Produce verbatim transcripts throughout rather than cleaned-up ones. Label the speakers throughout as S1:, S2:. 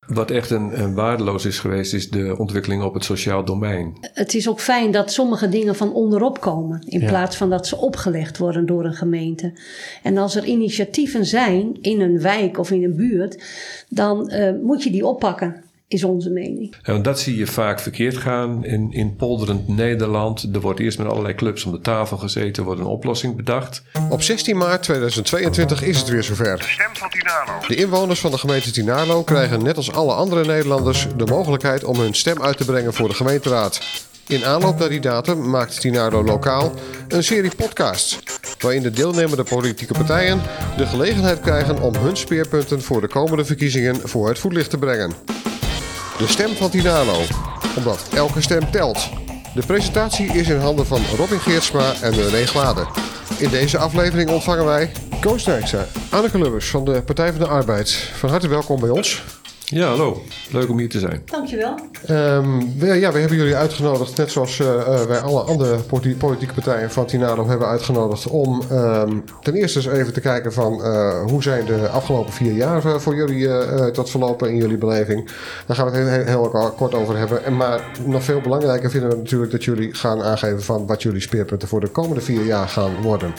S1: Wat echt een, een waardeloos is geweest, is de ontwikkeling op het sociaal domein.
S2: Het is ook fijn dat sommige dingen van onderop komen, in
S3: Ja.
S2: plaats van dat ze opgelegd worden door een gemeente. En als er initiatieven zijn in een wijk of in een buurt, dan uh, moet je die oppakken, is onze mening.
S1: En dat zie je vaak verkeerd gaan in, in polderend Nederland. Er wordt eerst met allerlei clubs om de tafel gezeten, wordt een oplossing bedacht.
S4: Op zestien maart tweeduizend tweeëntwintig is het weer zover.
S5: De stem van Tinalo.
S4: De inwoners van de gemeente Tinalo krijgen net als alle andere Nederlanders de mogelijkheid om hun stem uit te brengen voor de gemeenteraad. In aanloop naar die datum maakt Tinalo Lokaal een serie podcasts, waarin de deelnemende politieke partijen de gelegenheid krijgen om hun speerpunten voor de komende verkiezingen voor het voetlicht te brengen. De stem van Tinalo, omdat elke stem telt. De presentatie is in handen van Robin Geertsma en René Glade. In deze aflevering ontvangen wij Koos Nijksa, Anneke Lubbers van de Partij van de Arbeid. Van harte welkom bij ons.
S1: Ja, hallo. Leuk om hier te zijn.
S2: Dankjewel.
S4: Um, we, ja, we hebben jullie uitgenodigd, net zoals uh, wij alle andere politieke partijen van Tinalo hebben uitgenodigd, om um, ten eerste eens even te kijken van uh, hoe zijn de afgelopen vier jaar uh, voor jullie uh, tot verlopen in jullie beleving. Daar gaan we het heel, heel, heel kort over hebben. En maar nog veel belangrijker vinden we natuurlijk dat jullie gaan aangeven van wat jullie speerpunten voor de komende vier jaar gaan worden.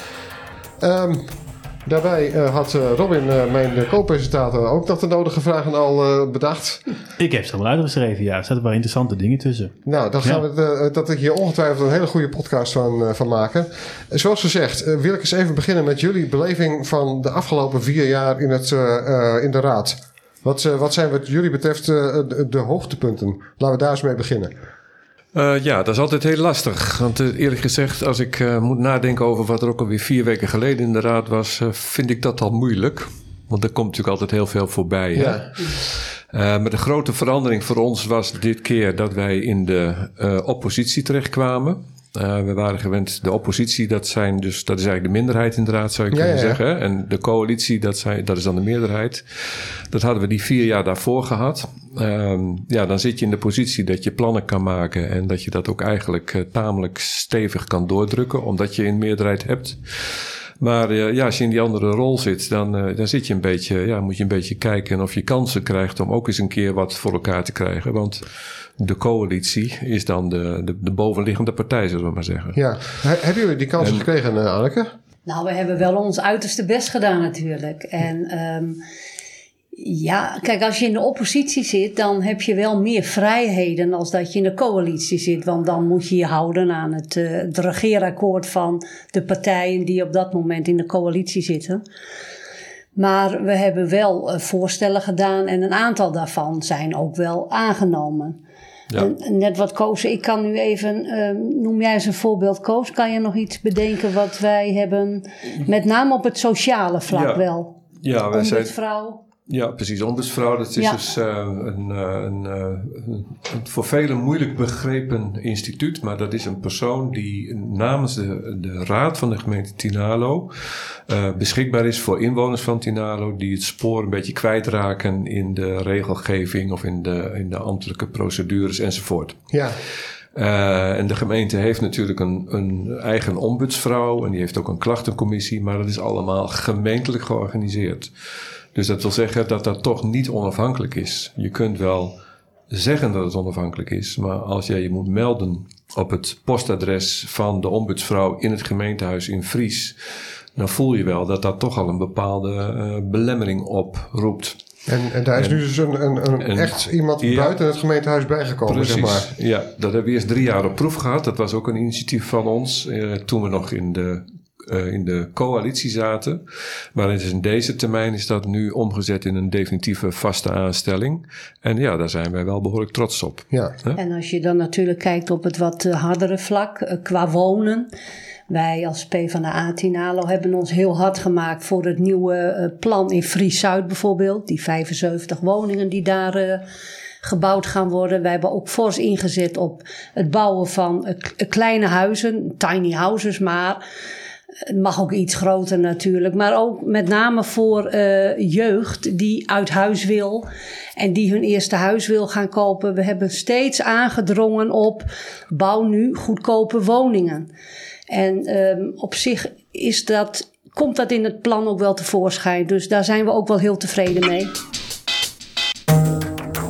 S4: Um, Daarbij uh, had uh, Robin, uh, mijn co-presentator, ook nog de nodige vragen al uh, bedacht.
S3: Ik heb ze allemaal uitgeschreven, ja. Er zaten wel interessante dingen tussen.
S4: Nou, dan gaan
S3: ja.
S4: we uh, dat ik hier ongetwijfeld een hele goede podcast van, uh, van maken. Uh, zoals gezegd, uh, wil ik eens even beginnen met jullie beleving van de afgelopen vier jaar in, het, uh, uh, in de raad. Wat, uh, wat zijn wat jullie betreft uh, de, de hoogtepunten? Laten we daar eens mee beginnen.
S1: Uh, ja, dat is altijd heel lastig. Want uh, eerlijk gezegd, als ik uh, moet nadenken over wat er ook alweer vier weken geleden in de raad was, uh, vind ik dat al moeilijk. Want er komt natuurlijk altijd heel veel voorbij. Hè?
S4: Ja.
S1: Uh, maar de grote verandering voor ons was dit keer dat wij in de uh, oppositie terechtkwamen. Uh, we waren gewend, de oppositie, dat, zijn dus, dat is eigenlijk de minderheid in de raad, zou je
S4: ja,
S1: kunnen
S4: ja.
S1: zeggen. Hè? En de coalitie, dat, zijn, dat is dan de meerderheid. Dat hadden we die vier jaar daarvoor gehad. Um, ja, dan zit je in de positie dat je plannen kan maken en dat je dat ook eigenlijk uh, tamelijk stevig kan doordrukken, omdat je een meerderheid hebt. Maar uh, ja, als je in die andere rol zit, dan, uh, dan zit je een beetje, ja, moet je een beetje kijken of je kansen krijgt om ook eens een keer wat voor elkaar te krijgen. Want de coalitie is dan de, de, de bovenliggende partij, zullen we maar zeggen.
S4: Ja. Hebben jullie die kansen en, gekregen, uh, Anneke?
S2: Nou, we hebben wel ons uiterste best gedaan natuurlijk. En um, ja, kijk, als je in de oppositie zit, dan heb je wel meer vrijheden als dat je in de coalitie zit. Want dan moet je je houden aan het, uh, het regeerakkoord van de partijen die op dat moment in de coalitie zitten. Maar we hebben wel uh, voorstellen gedaan en een aantal daarvan zijn ook wel aangenomen. Ja. En net wat Koos, ik kan nu even, uh, noem jij eens een voorbeeld, Koos. Kan je nog iets bedenken wat wij hebben, met name op het sociale vlak
S1: ja.
S2: wel?
S1: Ja, wij zijn...
S2: Ombudsvrouw.
S1: Ja, precies. Ombudsvrouw, dat is ja. dus uh, een, uh, een, uh, een voor velen moeilijk begrepen instituut. Maar dat is een persoon die namens de, de raad van de gemeente Tinalo uh, beschikbaar is voor inwoners van Tinalo die het spoor een beetje kwijtraken in de regelgeving of in de, in de ambtelijke procedures enzovoort.
S4: Ja.
S1: Uh, en de gemeente heeft natuurlijk een, een eigen ombudsvrouw en die heeft ook een klachtencommissie, maar dat is allemaal gemeentelijk georganiseerd. Dus dat wil zeggen dat dat toch niet onafhankelijk is. Je kunt wel zeggen dat het onafhankelijk is, maar als jij je moet melden op het postadres van de ombudsvrouw in het gemeentehuis in Vries, dan voel je wel dat dat toch al een bepaalde uh, belemmering oproept.
S4: En, en daar is en, nu dus een, een, een en, echt iemand ja, buiten het gemeentehuis bijgekomen,
S1: precies,
S4: zeg maar.
S1: Ja, dat hebben we eerst drie jaar op proef gehad. Dat was ook een initiatief van ons, uh, toen we nog in de Uh, in de coalitie zaten. Maar het is in deze termijn is dat nu omgezet in een definitieve vaste aanstelling. En ja, daar zijn wij wel behoorlijk trots op.
S4: Ja.
S2: Huh? En als je dan natuurlijk kijkt op het wat hardere vlak, uh, qua wonen. Wij als PvdA Tinalo hebben ons heel hard gemaakt voor het nieuwe uh, plan in Fries-Zuid bijvoorbeeld. Die vijfenzeventig woningen die daar uh, gebouwd gaan worden. Wij hebben ook fors ingezet op het bouwen van uh, kleine huizen, tiny houses maar. Het mag ook iets groter natuurlijk. Maar ook met name voor uh, jeugd die uit huis wil. En die hun eerste huis wil gaan kopen. We hebben steeds aangedrongen op bouw nu goedkope woningen. En um, op zich is dat, komt dat in het plan ook wel tevoorschijn. Dus daar zijn we ook wel heel tevreden mee.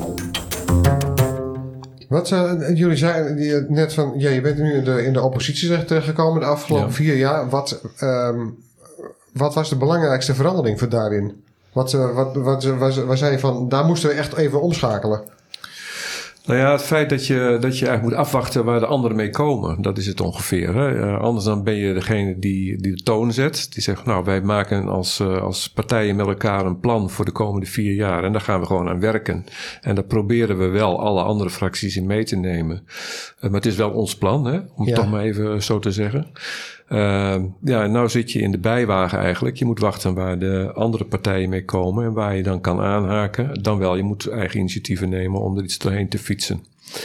S4: Wat uh, jullie zeiden net van, ja, je bent nu in de, in de oppositie terechtgekomen de afgelopen ja. vier jaar. Wat, um, wat was de belangrijkste verandering voor daarin? Wat, uh, wat, wat, wat, wat zei je van, daar moesten we echt even omschakelen?
S1: Nou ja, het feit dat je, dat je eigenlijk moet afwachten waar de anderen mee komen, dat is het ongeveer. Hè? Uh, anders dan ben je degene die, die de toon zet. Die zegt, nou, wij maken als, uh, als partijen met elkaar een plan voor de komende vier jaar. En daar gaan we gewoon aan werken. En daar proberen we wel alle andere fracties in mee te nemen. Uh, maar het is wel ons plan, hè? Om ja. het toch maar even zo te zeggen. Uh, ja, nou zit je in de bijwagen eigenlijk. Je moet wachten waar de andere partijen mee komen en waar je dan kan aanhaken. Dan wel, je moet eigen initiatieven nemen om er iets doorheen te fietsen.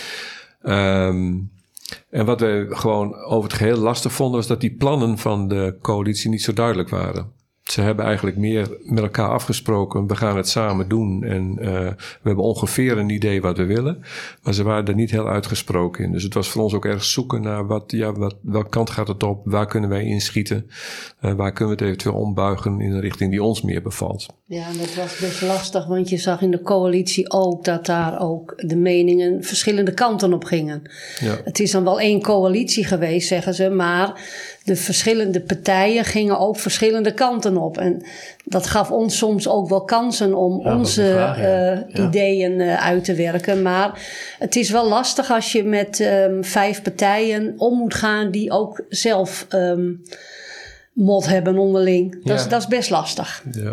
S1: Um, en wat we gewoon over het geheel lastig vonden, was dat die plannen van de coalitie niet zo duidelijk waren. Ze hebben eigenlijk meer met elkaar afgesproken. We gaan het samen doen. En uh, we hebben ongeveer een idee wat we willen. Maar ze waren er niet heel uitgesproken in. Dus het was voor ons ook erg zoeken naar wat, ja, wat, welke kant gaat het op? Waar kunnen wij inschieten? Uh, waar kunnen we het eventueel ombuigen in een richting die ons meer bevalt?
S2: Ja, en dat was best lastig. Want je zag in de coalitie ook dat daar ook de meningen verschillende kanten op gingen. Ja. Het is dan wel één coalitie geweest, zeggen ze. Maar de verschillende partijen gingen ook verschillende kanten op. En dat gaf ons soms ook wel kansen om ja, onze vraag, ja. Uh, ja. ideeën uh, uit te werken. Maar het is wel lastig als je met um, vijf partijen om moet gaan die ook zelf um, mot hebben onderling. Dat, ja. is, dat is best lastig. Ja.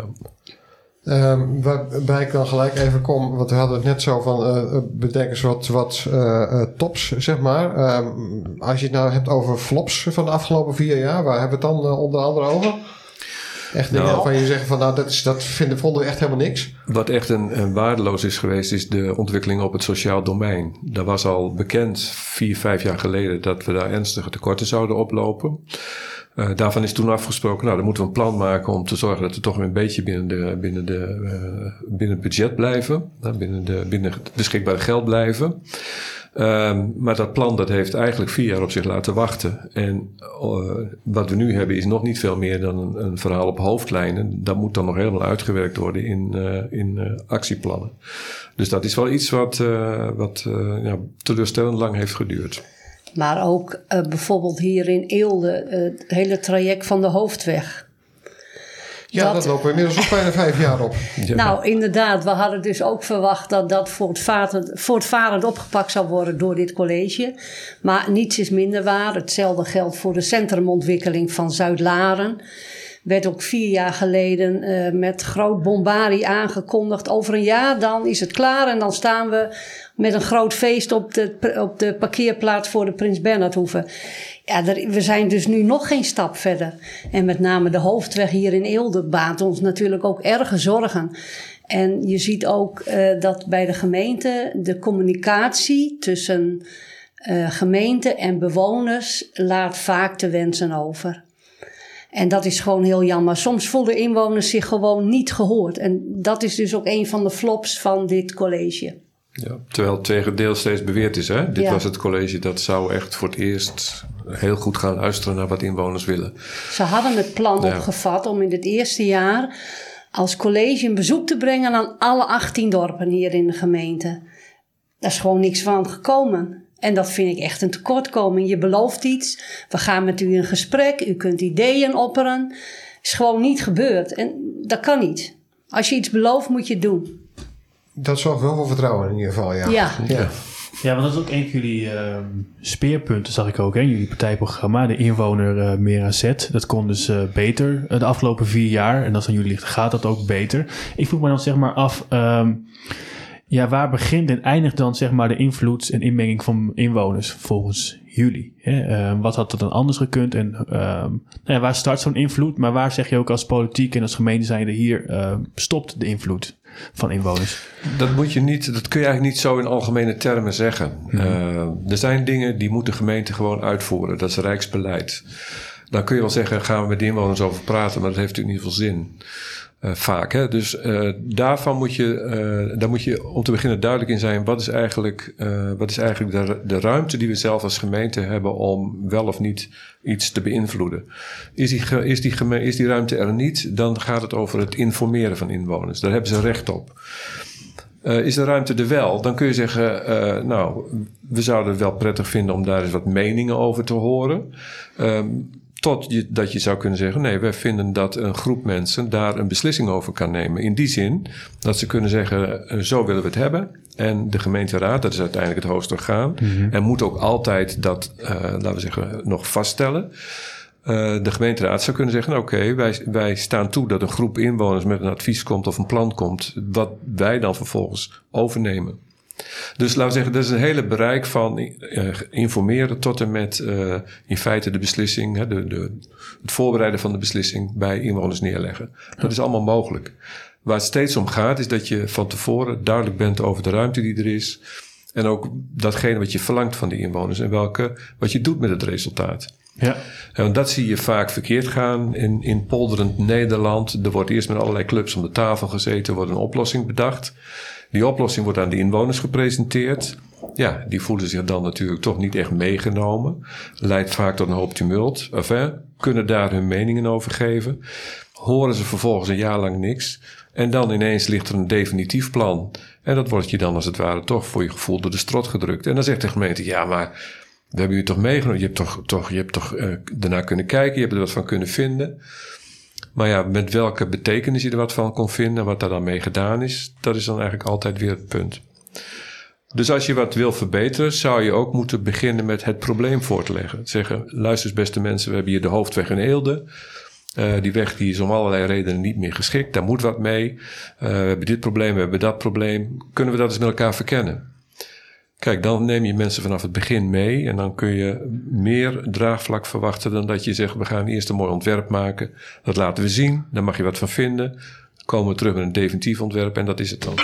S4: Um, waarbij ik dan gelijk even kom, want we hadden het net zo van uh, bedenk eens wat, wat uh, uh, tops, zeg maar. Um, als je het nou hebt over flops van de afgelopen vier jaar, waar hebben we het dan uh, onder andere over? Echt dingen nou, waarvan je zegt van nou, dat, is, dat vinden, vonden we echt helemaal niks.
S1: Wat echt een, een waardeloos is geweest, is de ontwikkeling op het sociaal domein. Dat was al bekend vier, vijf jaar geleden dat we daar ernstige tekorten zouden oplopen. Uh, daarvan is toen afgesproken, nou, dan moeten we een plan maken om te zorgen dat we toch weer een beetje binnen, de, binnen, de, uh, binnen het budget blijven. Uh, binnen, de, binnen het beschikbare geld blijven. Um, maar dat plan dat heeft eigenlijk vier jaar op zich laten wachten. En uh, wat we nu hebben is nog niet veel meer dan een, een verhaal op hoofdlijnen. Dat moet dan nog helemaal uitgewerkt worden in, uh, in uh, actieplannen. Dus dat is wel iets wat, uh, wat uh, ja, teleurstellend lang heeft geduurd.
S2: Maar ook uh, bijvoorbeeld hier in Eelde, uh, het hele traject van de hoofdweg.
S4: Ja, dat, dat lopen we inmiddels ook bijna vijf jaar op.
S2: Ja. Nou, inderdaad. We hadden dus ook verwacht dat dat voortvarend, voortvarend opgepakt zou worden door dit college. Maar niets is minder waar. Hetzelfde geldt voor de centrumontwikkeling van Zuid-Laren. Werd ook vier jaar geleden uh, met groot bombarie aangekondigd. Over een jaar dan is het klaar en dan staan we met een groot feest op de, op de parkeerplaats voor de Prins Bernhardhoeve. Ja, er, we zijn dus nu nog geen stap verder. En met name de hoofdweg hier in Eelde baat ons natuurlijk ook erge zorgen. En je ziet ook uh, dat bij de gemeente de communicatie tussen uh, gemeente en bewoners laat vaak te wensen over. En dat is gewoon heel jammer. Soms voelden inwoners zich gewoon niet gehoord. En dat is dus ook een van de flops van dit college.
S1: Ja, terwijl het tegendeel steeds beweerd is. Hè? Dit ja. was het college dat zou echt voor het eerst heel goed gaan luisteren naar wat inwoners willen.
S2: Ze hadden het plan ja. opgevat om in het eerste jaar als college een bezoek te brengen aan alle achttien dorpen hier in de gemeente. Daar is gewoon niks van gekomen. En dat vind ik echt een tekortkoming. Je belooft iets, we gaan met u in gesprek, u kunt ideeën opperen. Is gewoon niet gebeurd. En dat kan niet. Als je iets belooft, moet je het doen.
S4: Dat zorgt wel voor vertrouwen in ieder geval, ja.
S2: Ja,
S3: ja. ja want dat is ook een van jullie uh, speerpunten, zag ik ook, hè? Jullie partijprogramma, de inwoner uh, meer aan zet. Dat kon dus uh, beter uh, de afgelopen vier jaar. En als aan jullie ligt, gaat dat ook beter. Ik vroeg me dan zeg maar af, um, ja, waar begint en eindigt dan zeg maar de invloed en inmenging van inwoners volgens jullie? Hè? Uh, wat had er dan anders gekund? En uh, nou ja, waar start zo'n invloed? Maar waar zeg je ook als politiek en als gemeente zijnde hier uh, stopt de invloed van inwoners?
S1: Dat moet je niet, dat kun je eigenlijk niet zo in algemene termen zeggen. Mm-hmm. Uh, er zijn dingen die moet de gemeente gewoon uitvoeren. Dat is rijksbeleid. Dan kun je wel zeggen, gaan we met de inwoners over praten, maar dat heeft natuurlijk niet veel zin. Uh, vaak, hè. Dus uh, daarvan moet je, uh, daar moet je om te beginnen duidelijk in zijn, wat is eigenlijk, uh, wat is eigenlijk de, de ruimte die we zelf als gemeente hebben om wel of niet iets te beïnvloeden. Is die, is die, geme- is die ruimte er niet, dan gaat het over het informeren van inwoners. Daar hebben ze recht op. Uh, is de ruimte er wel, dan kun je zeggen... Uh, nou, we zouden het wel prettig vinden om daar eens wat meningen over te horen. Um, tot je, dat je zou kunnen zeggen... nee, wij vinden dat een groep mensen daar een beslissing over kan nemen. In die zin dat ze kunnen zeggen... Uh, zo willen we het hebben. En de gemeenteraad, dat is uiteindelijk het hoogste orgaan... Mm-hmm. en moet ook altijd dat, uh, laten we zeggen, nog vaststellen... Uh, de gemeenteraad zou kunnen zeggen... oké, okay, wij, wij staan toe dat een groep inwoners met een advies komt... of een plan komt, wat wij dan vervolgens overnemen. Dus laten we zeggen, dat is een hele bereik van uh, informeren... tot en met uh, in feite de beslissing... Hè, de, de, het voorbereiden van de beslissing bij inwoners neerleggen. Dat is allemaal mogelijk. Waar het steeds om gaat, is dat je van tevoren duidelijk bent... over de ruimte die er is... en ook datgene wat je verlangt van die inwoners... en welke, wat je doet met het resultaat. Ja. En dat zie je vaak verkeerd gaan in, in polderend Nederland. Er wordt eerst met allerlei clubs om de tafel gezeten, er wordt een oplossing bedacht. Die oplossing wordt aan de inwoners gepresenteerd. Ja, die voelen zich dan natuurlijk toch niet echt meegenomen. Leidt vaak tot een hoop tumult. Enfin, kunnen daar hun meningen over geven. Horen ze vervolgens een jaar lang niks. En dan ineens ligt er een definitief plan. En dat wordt je dan als het ware toch voor je gevoel door de strot gedrukt. En dan zegt de gemeente, ja maar... we hebben je toch meegenomen. Je hebt toch, toch, je hebt toch uh, daarna kunnen kijken. Je hebt er wat van kunnen vinden. Maar ja, met welke betekenis je er wat van kon vinden... en wat daar dan mee gedaan is... dat is dan eigenlijk altijd weer het punt. Dus als je wat wil verbeteren... zou je ook moeten beginnen met het probleem voor te leggen. Zeggen, luister eens beste mensen... we hebben hier de hoofdweg in Eelde... Uh, die weg die is om allerlei redenen niet meer geschikt. Daar moet wat mee. Uh, we hebben dit probleem, we hebben dat probleem. Kunnen we dat eens met elkaar verkennen? Kijk, dan neem je mensen vanaf het begin mee... en dan kun je meer draagvlak verwachten... dan dat je zegt, we gaan eerst een mooi ontwerp maken. Dat laten we zien, daar mag je wat van vinden. Dan komen we terug met een definitief ontwerp en dat is het dan.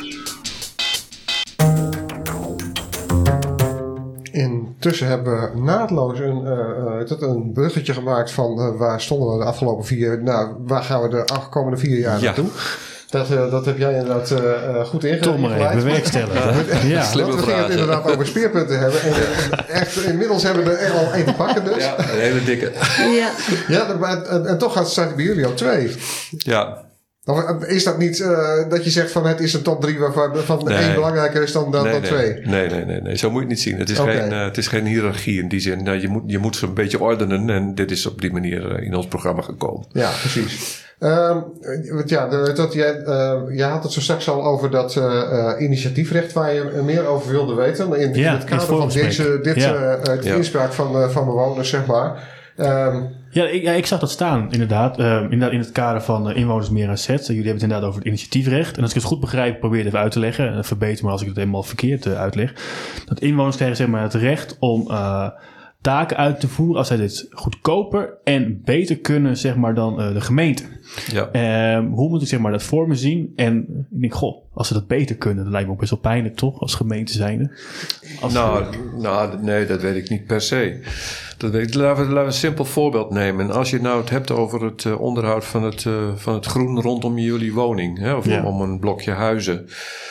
S4: Intussen hebben we naadloos een, uh, een bruggetje gemaakt... van uh, waar stonden we de afgelopen vier... nou, waar gaan we de afkomende vier jaar naartoe? Ja. Dat, uh, dat heb jij inderdaad uh, goed ingeleid.
S3: Toch maar even bewerkstelligen.
S4: Ja, ja. Want we gingen het inderdaad over speerpunten hebben. En uh, echt, inmiddels hebben we er al één te pakken dus.
S1: Ja, een hele dikke.
S2: Ja,
S4: ja en, en, en toch gaat het straks bij jullie al twee.
S1: Ja.
S4: Of is dat niet uh, dat je zegt van het is een top drie... waarvan nee. één belangrijker is dan, dan,
S1: nee,
S4: dan
S1: nee.
S4: twee?
S1: Nee, nee, nee, nee. Zo moet je het niet zien. Het is, okay. geen, uh, het is geen hiërarchie in die zin. Nou, je moet, je moet ze een beetje ordenen... en dit is op die manier uh, in ons programma gekomen.
S4: Ja, precies. Um, ja, dat, jij, uh, jij had het zo straks al over dat uh, uh, initiatiefrecht waar je meer over wilde weten. In,
S3: ja,
S4: in het kader van deze, dit ja. uh, ja. inspraak van, uh, van bewoners, zeg maar. Um,
S3: ja, ik, ja, ik zag dat staan, inderdaad. Uh, inderdaad in het kader van uh, inwoners meer aan zet. Jullie hebben het inderdaad over het initiatiefrecht. En als ik het goed begrijp, probeer het even uit te leggen. En verbeter me als ik het helemaal verkeerd uh, uitleg. Dat inwoners krijgen zeg maar het recht om... Uh, taken uit te voeren als zij dit goedkoper en beter kunnen, zeg maar, dan uh, de gemeente. Ja. Uh, hoe moet ik zeg maar dat voor me zien? En ik denk, goh, als ze dat beter kunnen, dat lijkt me ook best wel pijnlijk, toch? Als gemeente zijnde. Als
S1: nou, we... nou, nee, dat weet ik niet per se. Dat weet ik. Laten, we, laten we een simpel voorbeeld nemen. Als je nou het hebt over het uh, onderhoud van het, uh, van het groen rondom jullie woning, hè, of ja. om, om een blokje huizen.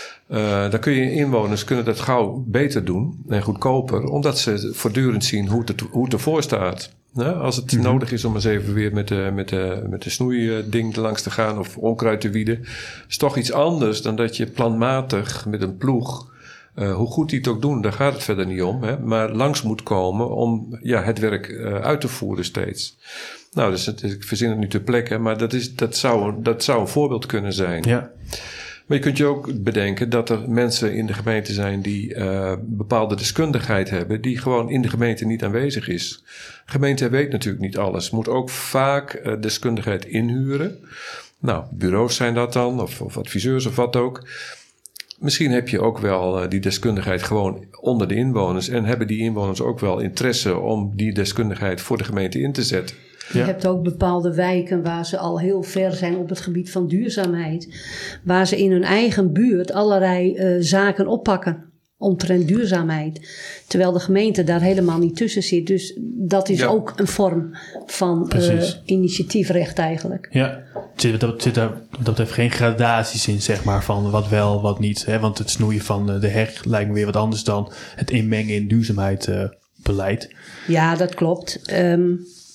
S1: Uh, dan kun je inwoners kunnen dat gauw beter doen en goedkoper, omdat ze voortdurend zien hoe het, hoe het ervoor staat. Ja, als het mm-hmm. nodig is om eens even weer met de, met de, met de snoeiding langs te gaan of onkruid te wieden, is toch iets anders dan dat je planmatig met een ploeg, uh, hoe goed die het ook doen, daar gaat het verder niet om, hè, maar langs moet komen om ja, het werk uh, uit te voeren steeds. Nou, dus het, ik verzin het nu ter plekke, maar dat, is, dat, zou, dat zou een voorbeeld kunnen zijn.
S3: Ja.
S1: Maar je kunt je ook bedenken dat er mensen in de gemeente zijn die uh, bepaalde deskundigheid hebben, die gewoon in de gemeente niet aanwezig is. De gemeente weet natuurlijk niet alles, moet ook vaak uh, deskundigheid inhuren. Nou, bureaus zijn dat dan, of, of adviseurs of wat ook. Misschien heb je ook wel uh, die deskundigheid gewoon onder de inwoners en hebben die inwoners ook wel interesse om die deskundigheid voor de gemeente in te zetten.
S2: Je ja. hebt ook bepaalde wijken waar ze al heel ver zijn op het gebied van duurzaamheid. Waar ze in hun eigen buurt allerlei uh, zaken oppakken omtrent duurzaamheid. Terwijl de gemeente daar helemaal niet tussen zit. Dus dat is ja. ook een vorm van uh, initiatiefrecht eigenlijk.
S3: Ja, zit, dat zit daar dat betreft geen gradaties in, zeg maar, van wat wel, wat niet. Hè? Want het snoeien van de heg lijkt me weer wat anders dan het inmengen in duurzaamheid uh, beleid.
S2: Ja, dat klopt. Um,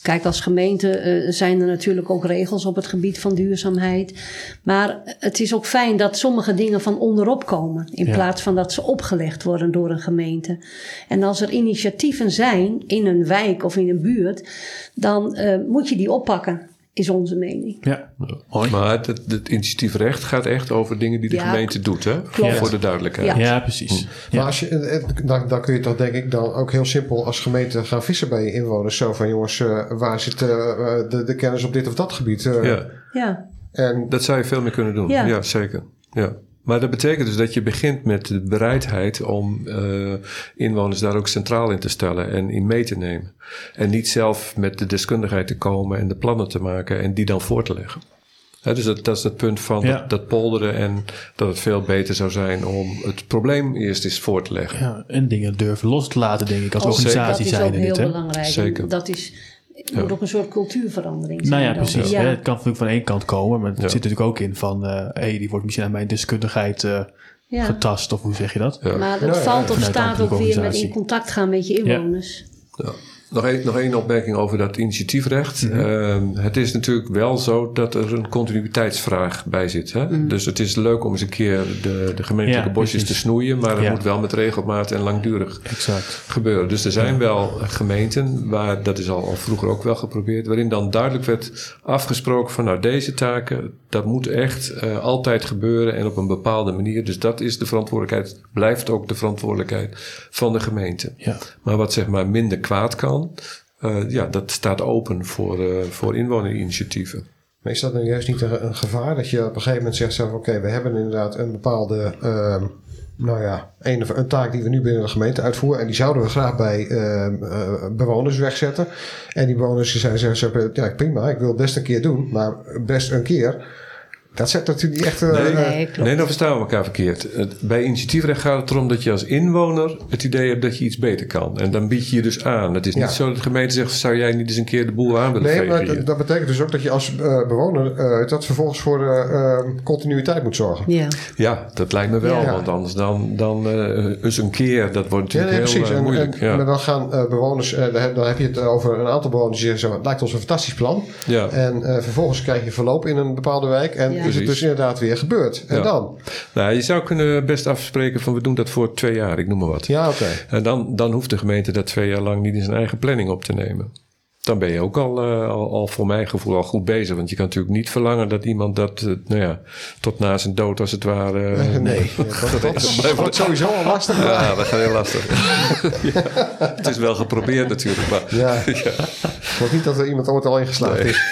S2: Kijk, als gemeente uh, zijn er natuurlijk ook regels op het gebied van duurzaamheid. Maar het is ook fijn dat sommige dingen van onderop komen. In ja. plaats van dat ze opgelegd worden door een gemeente. En als er initiatieven zijn in een wijk of in een buurt, dan uh, moet je die oppakken. Is onze mening.
S3: Ja, mooi.
S1: Maar het, het, het initiatiefrecht gaat echt over dingen die de ja, gemeente doet, hè?
S2: Klopt.
S1: Voor de duidelijkheid.
S3: Ja, ja precies.
S4: Hm.
S3: Ja.
S4: Maar als je, dan, dan kun je toch denk ik dan ook heel simpel als gemeente gaan vissen bij je inwoners. Zo van jongens, uh, waar zit uh, de, de kennis op dit of dat gebied? Uh,
S1: ja.
S2: ja.
S1: En dat zou je veel meer kunnen doen. Ja, ja zeker. Ja. Maar dat betekent dus dat je begint met de bereidheid om uh, inwoners daar ook centraal in te stellen en in mee te nemen. En niet zelf met de deskundigheid te komen en de plannen te maken en die dan voor te leggen. He, dus dat, dat is het punt van ja. dat, dat polderen en dat het veel beter zou zijn om het probleem eerst eens voor te leggen.
S3: Ja, en dingen durven los te laten, denk ik, als
S2: oh,
S3: organisatie zijn.
S2: Dat is ook heel
S3: dit,
S2: belangrijk.
S1: Zeker.
S2: Dat is... Het moet ja. ook een soort cultuurverandering zijn.
S3: Nou ja, precies.
S2: Ja.
S3: Hè? Het kan natuurlijk van één kant komen. Maar het
S1: ja.
S3: zit natuurlijk ook in van... Uh, hey, die wordt misschien aan mijn deskundigheid uh, ja. getast. Of hoe zeg je dat?
S2: Ja. Maar het ja, valt of staat ook weer met in contact gaan met je inwoners.
S1: Ja. Ja. Nog één, nog één opmerking over dat initiatiefrecht. Mm-hmm. Uh, het is natuurlijk wel zo dat er een continuïteitsvraag bij zit. Hè? Mm. Dus het is leuk om eens een keer de, de gemeentelijke ja, bosjes precies. te snoeien. Maar het ja. moet wel met regelmaat en langdurig exact. gebeuren. Dus er zijn ja. wel gemeenten, waar dat is al, al vroeger ook wel geprobeerd. Waarin dan duidelijk werd afgesproken van nou deze taken, dat moet echt uh, altijd gebeuren en op een bepaalde manier. Dus dat is de verantwoordelijkheid, blijft ook de verantwoordelijkheid van de gemeente. Ja. Maar wat zeg maar minder kwaad kan. Uh, ja, dat staat open voor, uh, voor inwonerinitiatieven.
S4: Maar is dat nou juist niet een, een gevaar? Dat je op een gegeven moment zegt zo, oké, okay, we hebben inderdaad een bepaalde, uh, nou ja, een, een taak die we nu binnen de gemeente uitvoeren. En die zouden we graag bij uh, uh, bewoners wegzetten. En die bewoners zeggen zo, ja prima, ik wil het best een keer doen, maar best een keer. Dat zegt natuurlijk niet echt... Uh,
S1: nee, nee, nee, dan verstaan we elkaar verkeerd. Bij initiatiefrecht gaat het erom dat je als inwoner het idee hebt dat je iets beter kan. En dan bied je je dus aan. Het is niet ja. zo dat de gemeente zegt, zou jij niet eens een keer de boel aan willen
S4: nee,
S1: vegen?
S4: Nee, maar dat, dat betekent dus ook dat je als uh, bewoner uh, dat vervolgens voor uh, uh, continuïteit moet zorgen.
S2: Ja,
S1: ja dat lijkt me wel. Ja. Want anders dan, dan uh, eens een keer, dat wordt natuurlijk ja, nee, heel precies. Uh, moeilijk. En, en, ja. Maar dan gaan uh, bewoners, uh, dan heb je het over een aantal bewoners die zeggen, zo, het lijkt ons een fantastisch plan. Ja. En uh, vervolgens krijg je verloop in een bepaalde wijk. En ja. is het dus inderdaad weer gebeurd. En ja. dan? Nou, je zou kunnen best afspreken van we doen dat voor twee jaar, ik noem maar wat.
S4: Ja, oké. Okay.
S1: En dan, dan hoeft de gemeente dat twee jaar lang niet in zijn eigen planning op te nemen. Dan ben je ook al, uh, al, al voor mijn gevoel al goed bezig. Want je kan natuurlijk niet verlangen dat iemand dat, uh, nou ja, tot na zijn dood als het ware... Uh,
S4: nee, nee. Ja, dat, dat, dat wordt sowieso al lastig. Maar.
S1: Ja, dat gaat heel lastig. ja, het is wel geprobeerd natuurlijk, maar...
S4: Ja, ja. Het wordt niet dat er iemand ooit al ingeslaagd nee. is.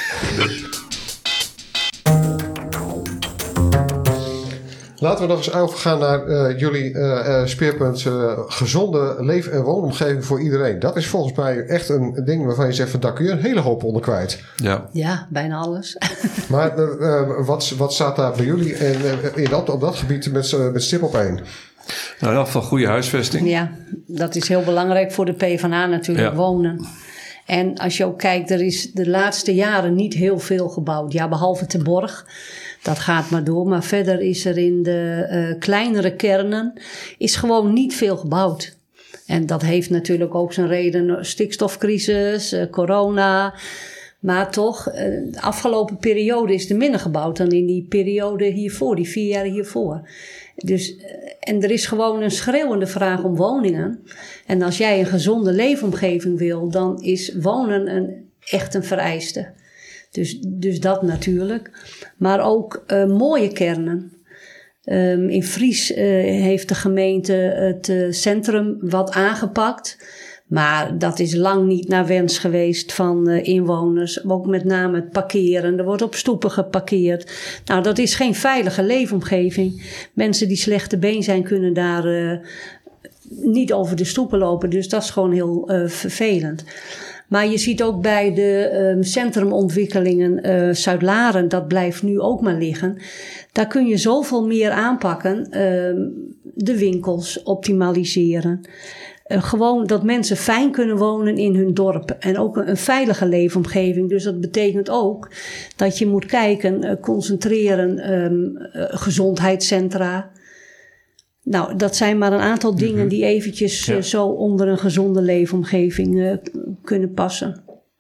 S4: Laten we nog eens overgaan naar uh, jullie uh, uh, speerpunt uh, gezonde leef- en woonomgeving voor iedereen. Dat is volgens mij echt een ding waarvan je zegt van daar kun je een hele hoop onder kwijt.
S1: Ja,
S2: ja bijna alles.
S4: Maar uh, uh, wat, wat staat daar bij jullie in, in dat, op dat gebied met, uh, met stip op één?
S1: Nou, in ieder geval goede huisvesting.
S2: Ja, dat is heel belangrijk voor de PvdA natuurlijk, ja. wonen. En als je ook kijkt, er is de laatste jaren niet heel veel gebouwd. Ja, behalve Ter Borg. Dat gaat maar door. Maar verder is er in de uh, kleinere kernen is gewoon niet veel gebouwd. En dat heeft natuurlijk ook zijn reden. Stikstofcrisis, uh, corona. Maar toch, uh, de afgelopen periode is er minder gebouwd dan in die periode hiervoor. Die vier jaar hiervoor. Dus, uh, en er is gewoon een schreeuwende vraag om woningen. En als jij een gezonde leefomgeving wil, dan is wonen een, echt een vereiste. Dus, dus dat natuurlijk. Maar ook uh, mooie kernen. Um, in Fries uh, heeft de gemeente het uh, centrum wat aangepakt. Maar dat is lang niet naar wens geweest van uh, inwoners. Ook met name het parkeren. Er wordt op stoepen geparkeerd. Nou, dat is geen veilige leefomgeving. Mensen die slechte been zijn kunnen daar uh, niet over de stoepen lopen. Dus dat is gewoon heel uh, vervelend. Maar je ziet ook bij de um, centrumontwikkelingen uh, Zuid-Laren, dat blijft nu ook maar liggen. Daar kun je zoveel meer aanpakken. Um, de winkels optimaliseren. Uh, gewoon dat mensen fijn kunnen wonen in hun dorp. En ook een, een veilige leefomgeving. Dus dat betekent ook dat je moet kijken, uh, concentreren, um, uh, gezondheidscentra. Nou, dat zijn maar een aantal dingen mm-hmm. die eventjes ja. uh, zo onder een gezonde leefomgeving uh, kunnen passen.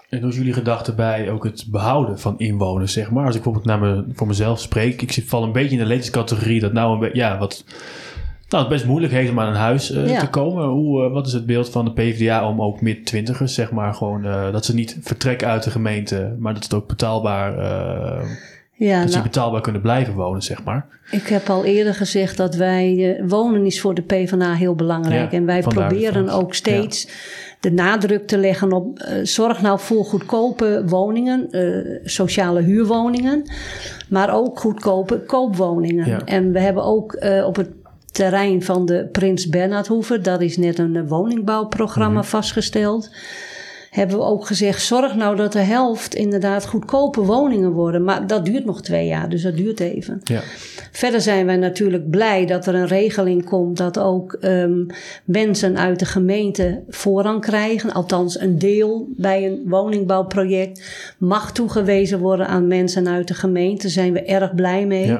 S3: En hoe is jullie gedachte bij ook het behouden van inwoners, zeg maar? Als ik bijvoorbeeld naar me, voor mezelf spreek, ik val een beetje in de levenscategorie dat nou een beetje, ja, wat, nou, het best moeilijk heeft om aan een huis uh, ja. te komen. Hoe, uh, wat is het beeld van de P v d A om ook mid-twintigers, zeg maar, gewoon uh, dat ze niet vertrekken uit de gemeente, maar dat het ook betaalbaar, uh, ja, dat ze nou, betaalbaar kunnen blijven wonen, zeg maar? Ik
S2: heb al eerder gezegd dat wij, uh, wonen is voor de PvdA heel belangrijk. Ja, en wij proberen ook steeds ja. de nadruk te leggen op uh, zorg nou voor goedkope woningen, uh, sociale huurwoningen, maar ook goedkope koopwoningen. Ja. En we hebben ook uh, op het terrein van de Prins Bernhardhoeve, dat is net een uh, woningbouwprogramma mm-hmm. vastgesteld, hebben we ook gezegd, zorg nou dat de helft inderdaad goedkope woningen worden. Maar dat duurt nog twee jaar, dus dat duurt even. Ja. Verder zijn wij natuurlijk blij dat er een regeling komt dat ook um, mensen uit de gemeente voorrang krijgen. Althans, een deel bij een woningbouwproject mag toegewezen worden aan mensen uit de gemeente. Daar zijn we erg blij mee. Ja.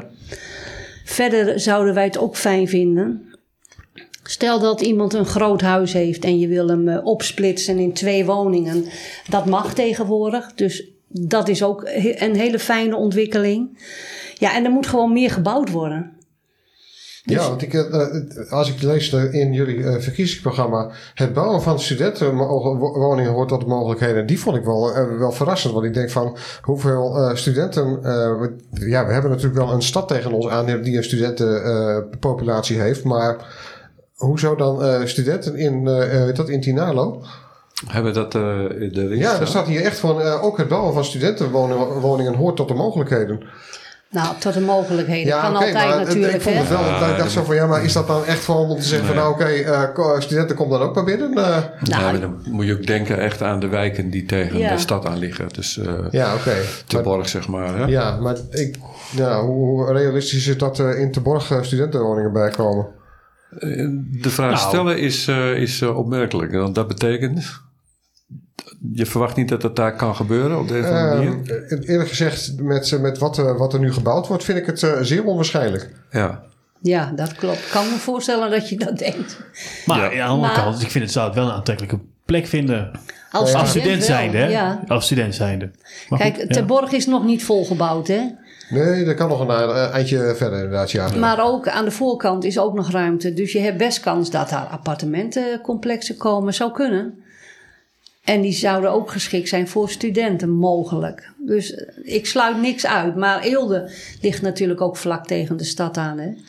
S2: Verder zouden wij het ook fijn vinden. Stel dat iemand een groot huis heeft en je wil hem uh, opsplitsen in twee woningen. Dat mag tegenwoordig. Dus dat is ook een hele fijne ontwikkeling. Ja, en er moet gewoon meer gebouwd worden.
S4: Dus ja, want ik, uh, als ik lees in jullie uh, verkiezingsprogramma, het bouwen van studentenwoningen hoort tot de mogelijkheden. Die vond ik wel, uh, wel verrassend. Want ik denk van hoeveel uh, studenten, uh, we, ja, we hebben natuurlijk wel een stad tegen ons aan die een studentenpopulatie uh, heeft. Maar hoezo dan uh, studenten in, uh, dat in Tinalo?
S1: Hebben dat uh, de
S4: Ja, er staat hier echt van, uh, ook het bouwen van studentenwoningen hoort tot de mogelijkheden.
S2: Nou, tot de mogelijkheden. Ja, kan okay, altijd maar natuurlijk. Ik
S4: vond het wel, ja, ik dacht zo van, ja, maar is dat dan echt gewoon om te zeggen nee. van, nou oké, okay, uh, studenten kom dan ook maar binnen? Uh.
S1: Nou, ja, dan moet je ook denken echt aan de wijken die tegen ja. de stad aan liggen. Dus uh,
S4: ja, oké. Okay.
S1: Terborg, zeg maar. Hè?
S4: Ja, maar ik, ja, hoe realistisch is dat er in Terborg uh, studentenwoningen bij komen?
S1: De vraag nou. stellen is, uh, is uh, opmerkelijk. Want dat betekent, je verwacht niet dat het daar kan gebeuren op deze uh, manier?
S4: Eerlijk gezegd, met, met wat, uh, wat er nu gebouwd wordt, vind ik het uh, zeer onwaarschijnlijk.
S1: Ja.
S2: Ja, dat klopt. Ik kan me voorstellen dat je dat denkt.
S3: Maar ja. aan de andere maar, kant, ik vind het zou het wel een aantrekkelijke plek vinden. Als, als student zijnde, hè? Ja. Als student zijnde. Maar
S2: Kijk, goed, Terborg ja. is nog niet volgebouwd, hè?
S4: Nee, dat kan nog een eindje verder inderdaad, ja.
S2: Maar ook aan de voorkant is ook nog ruimte. Dus je hebt best kans dat daar appartementencomplexen komen. Zou kunnen. En die zouden ook geschikt zijn voor studenten, mogelijk. Dus ik sluit niks uit. Maar Eelde ligt natuurlijk ook vlak tegen de stad aan, hè?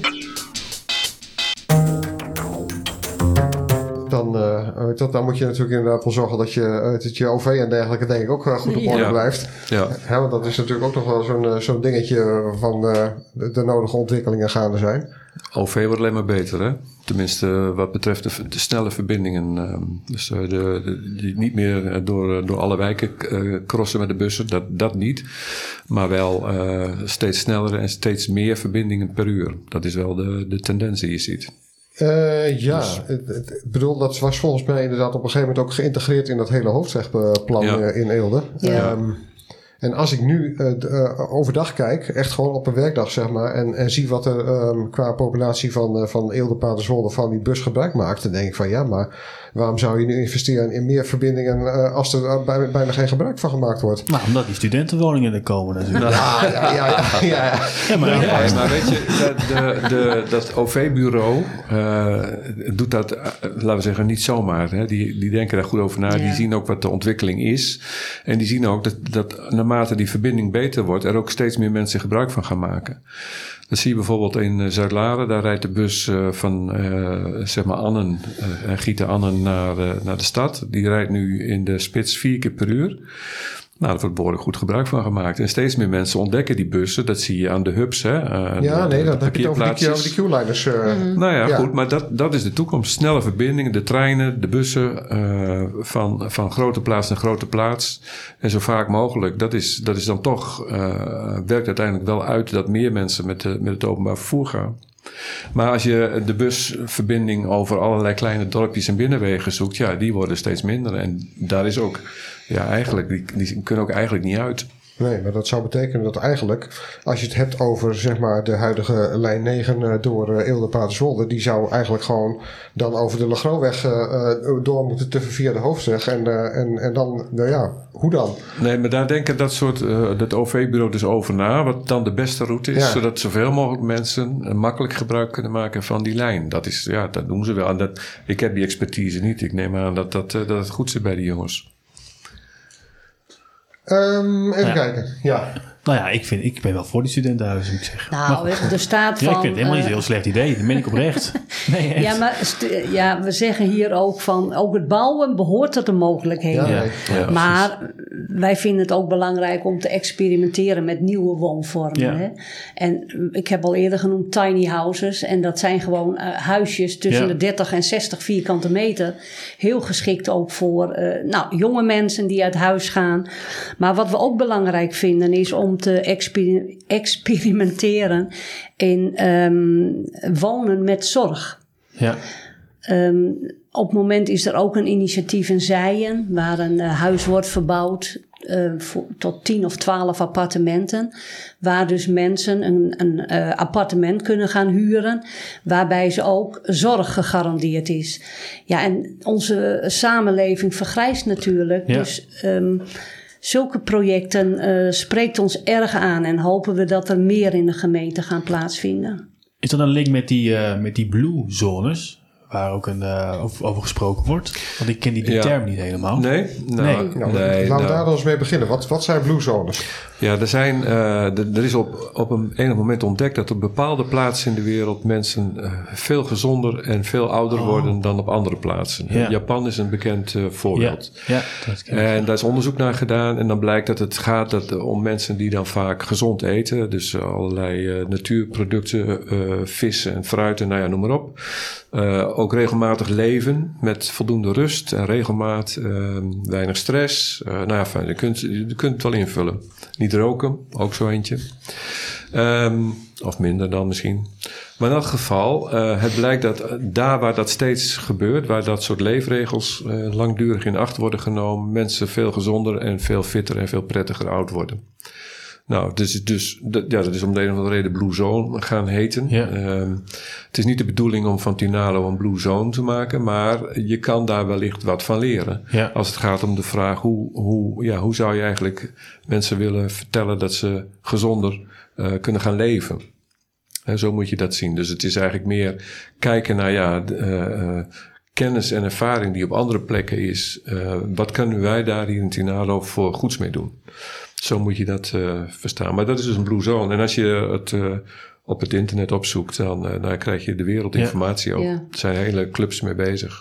S4: Dan, uh, dat, dan moet je natuurlijk inderdaad wel zorgen dat je, uh, dat je O V en dergelijke denk ik ook uh, goed op orde ja. blijft. Ja. Ja, want dat is natuurlijk ook nog wel zo'n, uh, zo'n dingetje van uh, de, de nodige ontwikkelingen gaande zijn.
S1: O V wordt alleen maar beter, hè? Tenminste, uh, wat betreft de, de snelle verbindingen. Uh, dus uh, de, de, die niet meer door, door alle wijken uh, crossen met de bussen, dat, dat niet. Maar wel uh, steeds snellere en steeds meer verbindingen per uur. Dat is wel de, de tendens die je ziet.
S4: Uh, ja, dus. Ik bedoel, dat was volgens mij inderdaad op een gegeven moment ook geïntegreerd in dat hele hoofdwegplan ja. in Eelde.
S2: Ja.
S4: Um, en als ik nu uh, uh, overdag kijk, echt gewoon op een werkdag zeg maar, en, en zie wat er um, qua populatie van, uh, van Eelde, Paterswolde van die bus gebruik maakt, dan denk ik van ja, maar waarom zou je nu investeren in meer verbindingen uh, als er uh, bij, bijna geen gebruik van gemaakt wordt?
S3: Nou, omdat die studentenwoningen er komen natuurlijk.
S4: Ja, ja, ja. ja, ja.
S1: ja, maar, ja, ja, maar weet je, de, de, de, dat O V-bureau uh, doet dat, uh, laten we zeggen, niet zomaar. Hè. Die, die denken daar goed over na. Ja. Die zien ook wat de ontwikkeling is. En die zien ook dat, dat naarmate die verbinding beter wordt, er ook steeds meer mensen gebruik van gaan maken. Dat zie je bijvoorbeeld in Zuid-Laren. Daar rijdt de bus uh, van uh, zeg maar Annen, uh, Gieten Annen naar, uh, naar de stad. Die rijdt nu in de spits vier keer per uur. Nou, daar wordt behoorlijk goed gebruik van gemaakt. En steeds meer mensen ontdekken die bussen. Dat zie je aan de hubs. Hè? Uh,
S4: ja,
S1: de,
S4: nee,
S1: de
S4: dat heb je over die, over die Q-liners. Uh,
S1: mm-hmm. Nou ja, ja, goed. Maar dat, dat is de toekomst. Snelle verbindingen, de treinen, de bussen. Uh, van, van grote plaats naar grote plaats. En zo vaak mogelijk. Dat is, dat is dan toch, uh, werkt uiteindelijk wel uit dat meer mensen met, de, met het openbaar vervoer gaan. Maar als je de busverbinding over allerlei kleine dorpjes en binnenwegen zoekt, ja, die worden steeds minder. En daar is ook, ja, eigenlijk, die, die kunnen ook eigenlijk niet uit.
S4: Nee, maar dat zou betekenen dat eigenlijk, als je het hebt over zeg maar de huidige lijn negen door uh, Eelde-Paterswolde, die zou eigenlijk gewoon dan over de Legrooweg uh, door moeten tuffen via de hoofdweg. En, uh, en, en dan, nou ja, hoe dan?
S1: Nee, maar daar denken dat soort, uh, dat O V-bureau dus over na, wat dan de beste route is, ja. zodat zoveel mogelijk mensen uh, makkelijk gebruik kunnen maken van die lijn. Dat is, ja, dat doen ze wel. En dat, ik heb die expertise niet. Ik neem aan dat, dat, uh, dat het goed zit bij die jongens.
S4: Um, even
S3: ja.
S4: kijken, ja.
S3: Nou ja, ik, vind, ik ben wel voor die studentenhuizen, moet ik zeggen.
S2: Nou, er staat van...
S3: Ja, ik vind het helemaal uh, niet een heel slecht idee. Dat meen ik oprecht. Nee, echt.
S2: Ja, maar st- ja, we zeggen hier ook van... Ook het bouwen behoort tot de mogelijkheden.
S3: Ja,
S1: ja,
S2: maar precies. Wij vinden het ook belangrijk om te experimenteren met nieuwe woonvormen. Ja. Hè? En ik heb al eerder genoemd tiny houses. En dat zijn gewoon uh, huisjes tussen ja. de dertig en zestig vierkante meter. Heel geschikt ook voor uh, nou, jonge mensen die uit huis gaan. Maar wat we ook belangrijk vinden is om te exper- experimenteren in um, wonen met zorg.
S3: Ja.
S2: Um, op het moment is er ook een initiatief in Zijen, waar een uh, huis wordt verbouwd uh, voor, tot tien of twaalf appartementen. Waar dus mensen een, een uh, appartement kunnen gaan huren, waarbij ze ook zorg gegarandeerd is. Ja, en onze samenleving vergrijst natuurlijk. Ja. Dus um, zulke projecten uh, spreekt ons erg aan en hopen we dat er meer in de gemeente gaan plaatsvinden.
S3: Is dat een link met die, uh, met die blue zones? Waar ook een, uh, over, over gesproken wordt. Want ik ken die, die ja. term niet helemaal.
S1: Nee? Nou,
S4: nee. Nou,
S1: nee
S4: laten
S1: nou.
S4: we daar dan eens mee beginnen. Wat, wat zijn blue zones?
S1: Ja, er, zijn, uh, er is op, op een enig moment ontdekt dat op bepaalde plaatsen in de wereld mensen uh, veel gezonder en veel ouder oh. worden dan op andere plaatsen. Ja. Japan is een bekend uh, voorbeeld.
S3: Ja. Ja, dat ken ik.
S1: En daar is onderzoek naar gedaan en dan blijkt dat het gaat dat, om mensen die dan vaak gezond eten. Dus uh, allerlei uh, natuurproducten, uh, vissen en fruiten, nou ja, noem maar op. Uh, ook regelmatig leven met voldoende rust en regelmaat, uh, weinig stress. Uh, nou ja, fijn, je, kunt, je kunt het wel invullen. Niet roken, ook zo eentje. Um, of minder dan misschien. Maar in elk geval, uh, het blijkt dat daar waar dat steeds gebeurt, waar dat soort leefregels uh, langdurig in acht worden genomen, mensen veel gezonder en veel fitter en veel prettiger oud worden. Nou, dus, dus ja, dat is om de een of andere reden Blue Zone gaan heten. Ja. Um, het is niet de bedoeling om van Tinalo een Blue Zone te maken, maar je kan daar wellicht wat van leren. Ja. Als het gaat om de vraag hoe, hoe, ja, hoe zou je eigenlijk mensen willen vertellen dat ze gezonder uh, kunnen gaan leven. En zo moet je dat zien. Dus het is eigenlijk meer kijken naar ja, de, uh, kennis en ervaring die op andere plekken is. Uh, wat kunnen wij daar hier in Tinalo voor goeds mee doen? Zo moet je dat uh, verstaan. Maar dat is dus een Blue Zone. En als je het uh, op het internet opzoekt, dan, uh, dan krijg je de wereldinformatie ja. ook. Ja. Er zijn hele clubs mee bezig.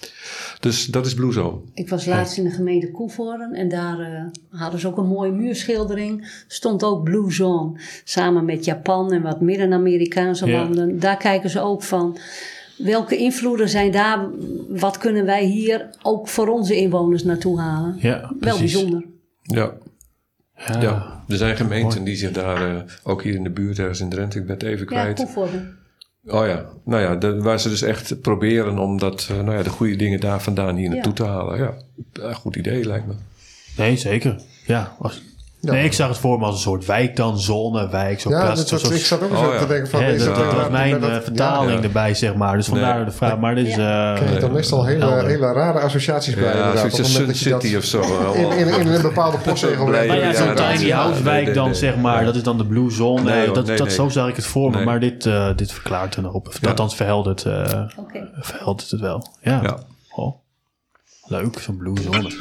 S1: Dus dat is Blue Zone.
S2: Ik was laatst in de gemeente Koevoorden en daar uh, hadden ze ook een mooie muurschildering. Stond ook Blue Zone. Samen met Japan en wat Midden-Amerikaanse ja. landen. Daar kijken ze ook van. Welke invloeden zijn daar? Wat kunnen wij hier ook voor onze inwoners naartoe halen?
S3: Ja,
S2: wel bijzonder.
S1: Ja. Ja. ja, er zijn gemeenten Mooi. die zich daar, uh, ook hier in de buurt, ergens in Drenthe, ik ben het even kwijt.
S2: Ja, Koevoorden.
S1: Oh ja, nou ja, de, waar ze dus echt proberen om dat, uh, nou ja, de goede dingen daar vandaan hier naartoe ja. te halen. Ja, een goed idee lijkt me.
S3: Nee, zeker. Ja, was... Ja. Nee, ik zag het voor me als een soort wijk dan, zone, wijk. Zo
S4: ja,
S3: plaats,
S4: dat
S3: zo,
S4: ik zat ook eens oh, ja. te denken van...
S3: Ja, dat,
S4: dat,
S3: dat was mijn
S4: dat,
S3: uh, vertaling ja. erbij, zeg maar. Dus vandaar nee. de vraag. Maar dit is... Uh,
S4: krijg je dan meestal hele, hele rare associaties bij.
S1: Ja, zoiets als Sun City of zo.
S4: In, in, in een bepaalde postzegel.
S3: Maar ja, zo'n ja, tiny house wijk nee, dan, nee, zeg maar. Nee. Dat is dan de Blue Zone. Nee, uh, dat, nee, dat, nee. Zo zag ik het voor me. Nee. Maar dit, uh, dit verklaart er nog op. Ja. Althans verheldert, uh, okay. verheldert het wel. Ja. ja. Oh. Leuk, zo'n Blue Zone.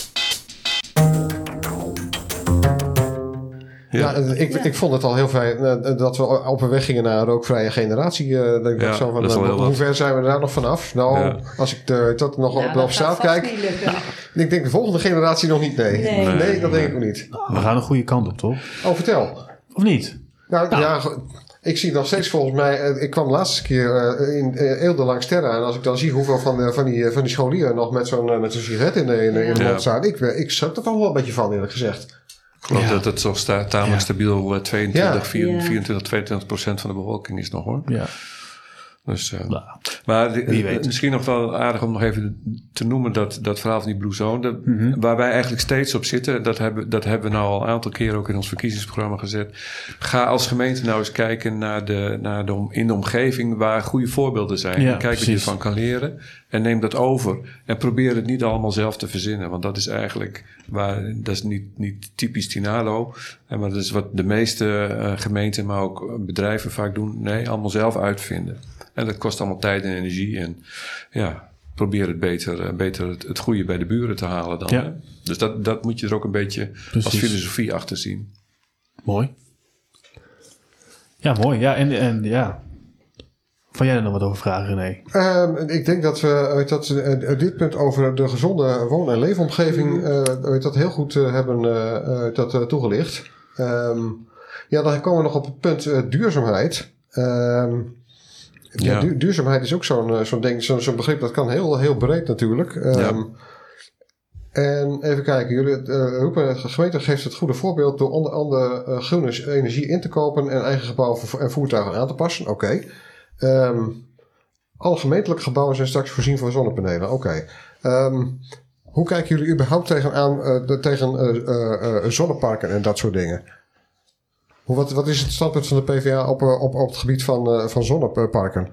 S4: Ja, ja ik, ik vond het al heel fijn uh, dat we op een weg gingen naar een rookvrije generatie. Uh, dat ik ja, zo van, uh, hoe ver zijn we daar nog vanaf? Nou, ja. als ik de, dat nog nou, op, op straat kijk. Nou, ik denk de volgende generatie nog niet. Nee, nee, nee, nee dat denk ik ook niet.
S3: Nou, we gaan een goede kant op, toch?
S4: Oh, vertel.
S3: Of niet?
S4: Nou, nou. ja, ik zie nog steeds volgens mij... Uh, ik kwam de laatste keer uh, in uh, Eelde langs Terra. En als ik dan zie hoeveel van, uh, van, die, uh, van die scholieren nog met zo'n, uh, met zo'n sigaret in de, in, ja. in de mond staan. Ik, uh, ik schrok er toch wel een beetje van, eerlijk gezegd.
S1: Ik geloof ja. dat het zo sta, tamelijk ja. stabiel uh, tweeëntwintig,
S2: ja.
S1: vierentwintig, tweeëntwintig procent van de bevolking is nog hoor.
S3: Ja.
S1: Dus, uh, nou. Maar de,
S3: Wie weet.
S1: misschien nog wel aardig om nog even te noemen dat, dat verhaal van die Blue Zone. Dat,
S3: Mm-hmm.
S1: Waar wij eigenlijk steeds op zitten, dat hebben, dat hebben we nou al een aantal keren ook in ons verkiezingsprogramma gezet. Ga als gemeente nou eens kijken naar de, naar de, in de omgeving waar goede voorbeelden zijn.
S3: Ja,
S1: en kijk wat je
S3: precies.
S1: ervan kan leren. En neem dat over. En probeer het niet allemaal zelf te verzinnen. Want dat is eigenlijk, waar, dat is niet, niet typisch Tinalo. Maar dat is wat de meeste uh, gemeenten, maar ook bedrijven vaak doen. Nee, allemaal zelf uitvinden. En dat kost allemaal tijd en energie. En ja, probeer het beter, uh, beter het, het goede bij de buren te halen dan.
S3: Ja.
S1: Hè? Dus dat, dat moet je er ook een beetje
S3: Precies.
S1: als filosofie achter zien.
S3: Mooi. Ja, mooi. Ja, en, en ja. Van jij er nog wat over vragen, René?
S4: Uh, ik denk dat we uh, dat, uh, dit punt over de gezonde woon- en leefomgeving uh, dat heel goed uh, hebben uh, uh, dat, uh, toegelicht. Um, ja, dan komen we nog op het punt uh, duurzaamheid. Um, ja. Ja, du- duurzaamheid is ook zo'n, uh, zo'n, ding, zo'n, zo'n begrip dat kan heel, heel breed natuurlijk. Um, ja. En even kijken, jullie uh, roepen, de gemeente geeft het goede voorbeeld door onder andere uh, groene energie in te kopen en eigen gebouwen en voertuigen aan te passen. Oké. Okay. Um, alle gemeentelijke gebouwen zijn straks voorzien van zonnepanelen. Oké. Okay. Um, hoe kijken jullie überhaupt tegenaan uh, de, tegen uh, uh, uh, zonneparken en dat soort dingen? Hoe, wat, wat is het standpunt van de P v A op, op, op het gebied van, uh, van zonneparken?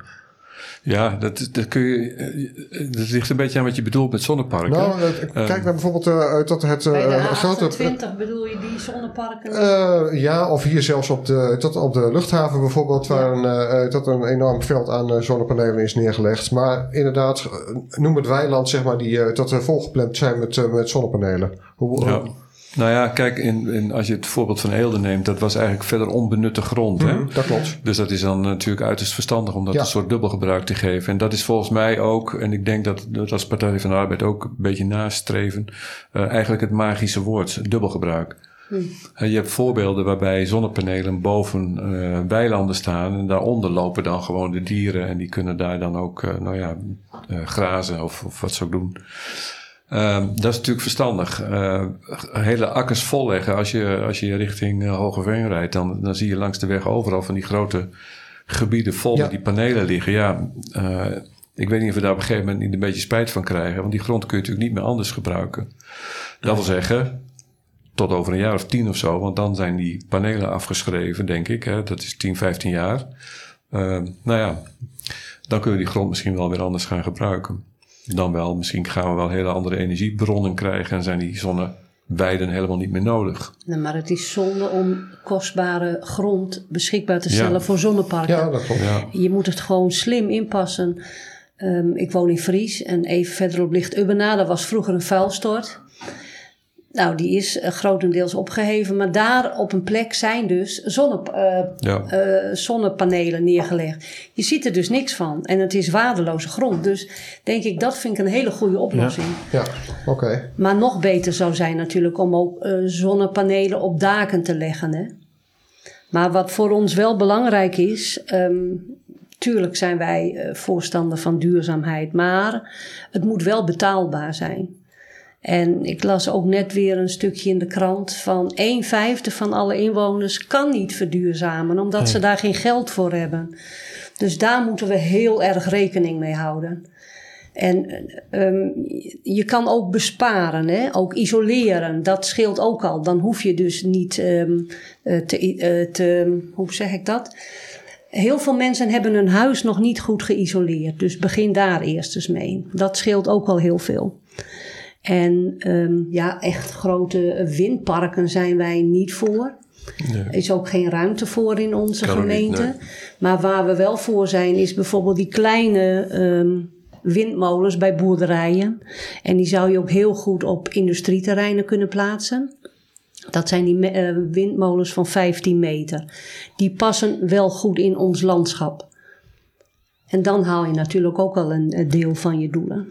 S1: Ja, dat, dat kun je. Dat ligt een beetje aan wat je bedoelt met zonneparken.
S4: Nou, uh, kijk naar bijvoorbeeld uh, tot het uh,
S2: Bij de A
S4: grote.
S2: achtentwintig bedoel je die zonneparken?
S4: Uh, ja, of hier zelfs op de, tot op de luchthaven bijvoorbeeld, waar een, uh, tot een enorm veld aan uh, zonnepanelen is neergelegd. Maar inderdaad, noem het weiland, zeg maar, die uh, tot uh, volgepland zijn met, uh, met zonnepanelen. Hoe,
S1: ja. Nou ja, kijk, in, in, als je het voorbeeld van Eelde neemt, dat was eigenlijk verder onbenutte grond. Hè?
S4: Mm, dat klopt.
S1: Dus dat is dan natuurlijk uiterst verstandig om dat ja. een soort dubbelgebruik te geven. En dat is volgens mij ook, en ik denk dat dat als Partij van de Arbeid ook een beetje nastreven, uh, eigenlijk het magische woord, dubbelgebruik. Mm. Uh, je hebt voorbeelden waarbij zonnepanelen boven uh, weilanden staan en daaronder lopen dan gewoon de dieren en die kunnen daar dan ook, uh, nou ja, uh, grazen of, of wat ze ook doen. Uh, dat is natuurlijk verstandig. Uh, hele akkers volleggen. Als je, als je richting uh, Hogeveen rijdt, dan, dan zie je langs de weg overal van die grote gebieden vol ja. met die panelen liggen. Ja, uh, ik weet niet of we daar op een gegeven moment niet een beetje spijt van krijgen. Want die grond kun je natuurlijk niet meer anders gebruiken. Dat wil zeggen, tot over een jaar of tien of zo. Want dan zijn die panelen afgeschreven, denk ik. Hè, dat is tien, vijftien jaar. Uh, nou ja, dan kunnen we die grond misschien wel weer anders gaan gebruiken. Dan wel, misschien gaan we wel hele andere energiebronnen krijgen en zijn die zonneweiden helemaal niet meer nodig.
S2: Nee, maar het is zonde om kostbare grond beschikbaar te stellen ja. voor zonneparken.
S4: Ja, dat klopt. Ja.
S2: Je moet het gewoon slim inpassen. Um, ik woon in Fries en even verderop ligt Ubberna. Dat was vroeger een vuilstort. Nou, die is uh, grotendeels opgeheven. Maar daar op een plek zijn dus zonne, uh, ja. uh, zonnepanelen neergelegd. Je ziet er dus niks van. En het is waardeloze grond. Dus denk ik, dat vind ik een hele goede oplossing.
S4: Ja, ja. oké. Okay.
S2: Maar nog beter zou zijn natuurlijk om ook uh, zonnepanelen op daken te leggen. Hè? Maar wat voor ons wel belangrijk is... Um, tuurlijk zijn wij uh, voorstander van duurzaamheid. Maar het moet wel betaalbaar zijn. En ik las ook net weer een stukje in de krant van een vijfde van alle inwoners kan niet verduurzamen, omdat nee. ze daar geen geld voor hebben. Dus daar moeten we heel erg rekening mee houden. En um, je kan ook besparen, hè? Ook isoleren, dat scheelt ook al. Dan hoef je dus niet um, te, uh, te, hoe zeg ik dat? Heel veel mensen hebben hun huis nog niet goed geïsoleerd, dus begin daar eerst eens mee. Dat scheelt ook al heel veel. En um, ja, echt grote windparken zijn wij niet voor. Nee. Er is ook geen ruimte voor in onze kan gemeente. Niet, nee. Maar waar we wel voor zijn is bijvoorbeeld die kleine um, windmolens bij boerderijen. En die zou je ook heel goed op industrieterreinen kunnen plaatsen. Dat zijn die uh, windmolens van vijftien meter. Die passen wel goed in ons landschap. En dan haal je natuurlijk ook al een, een deel van je doelen.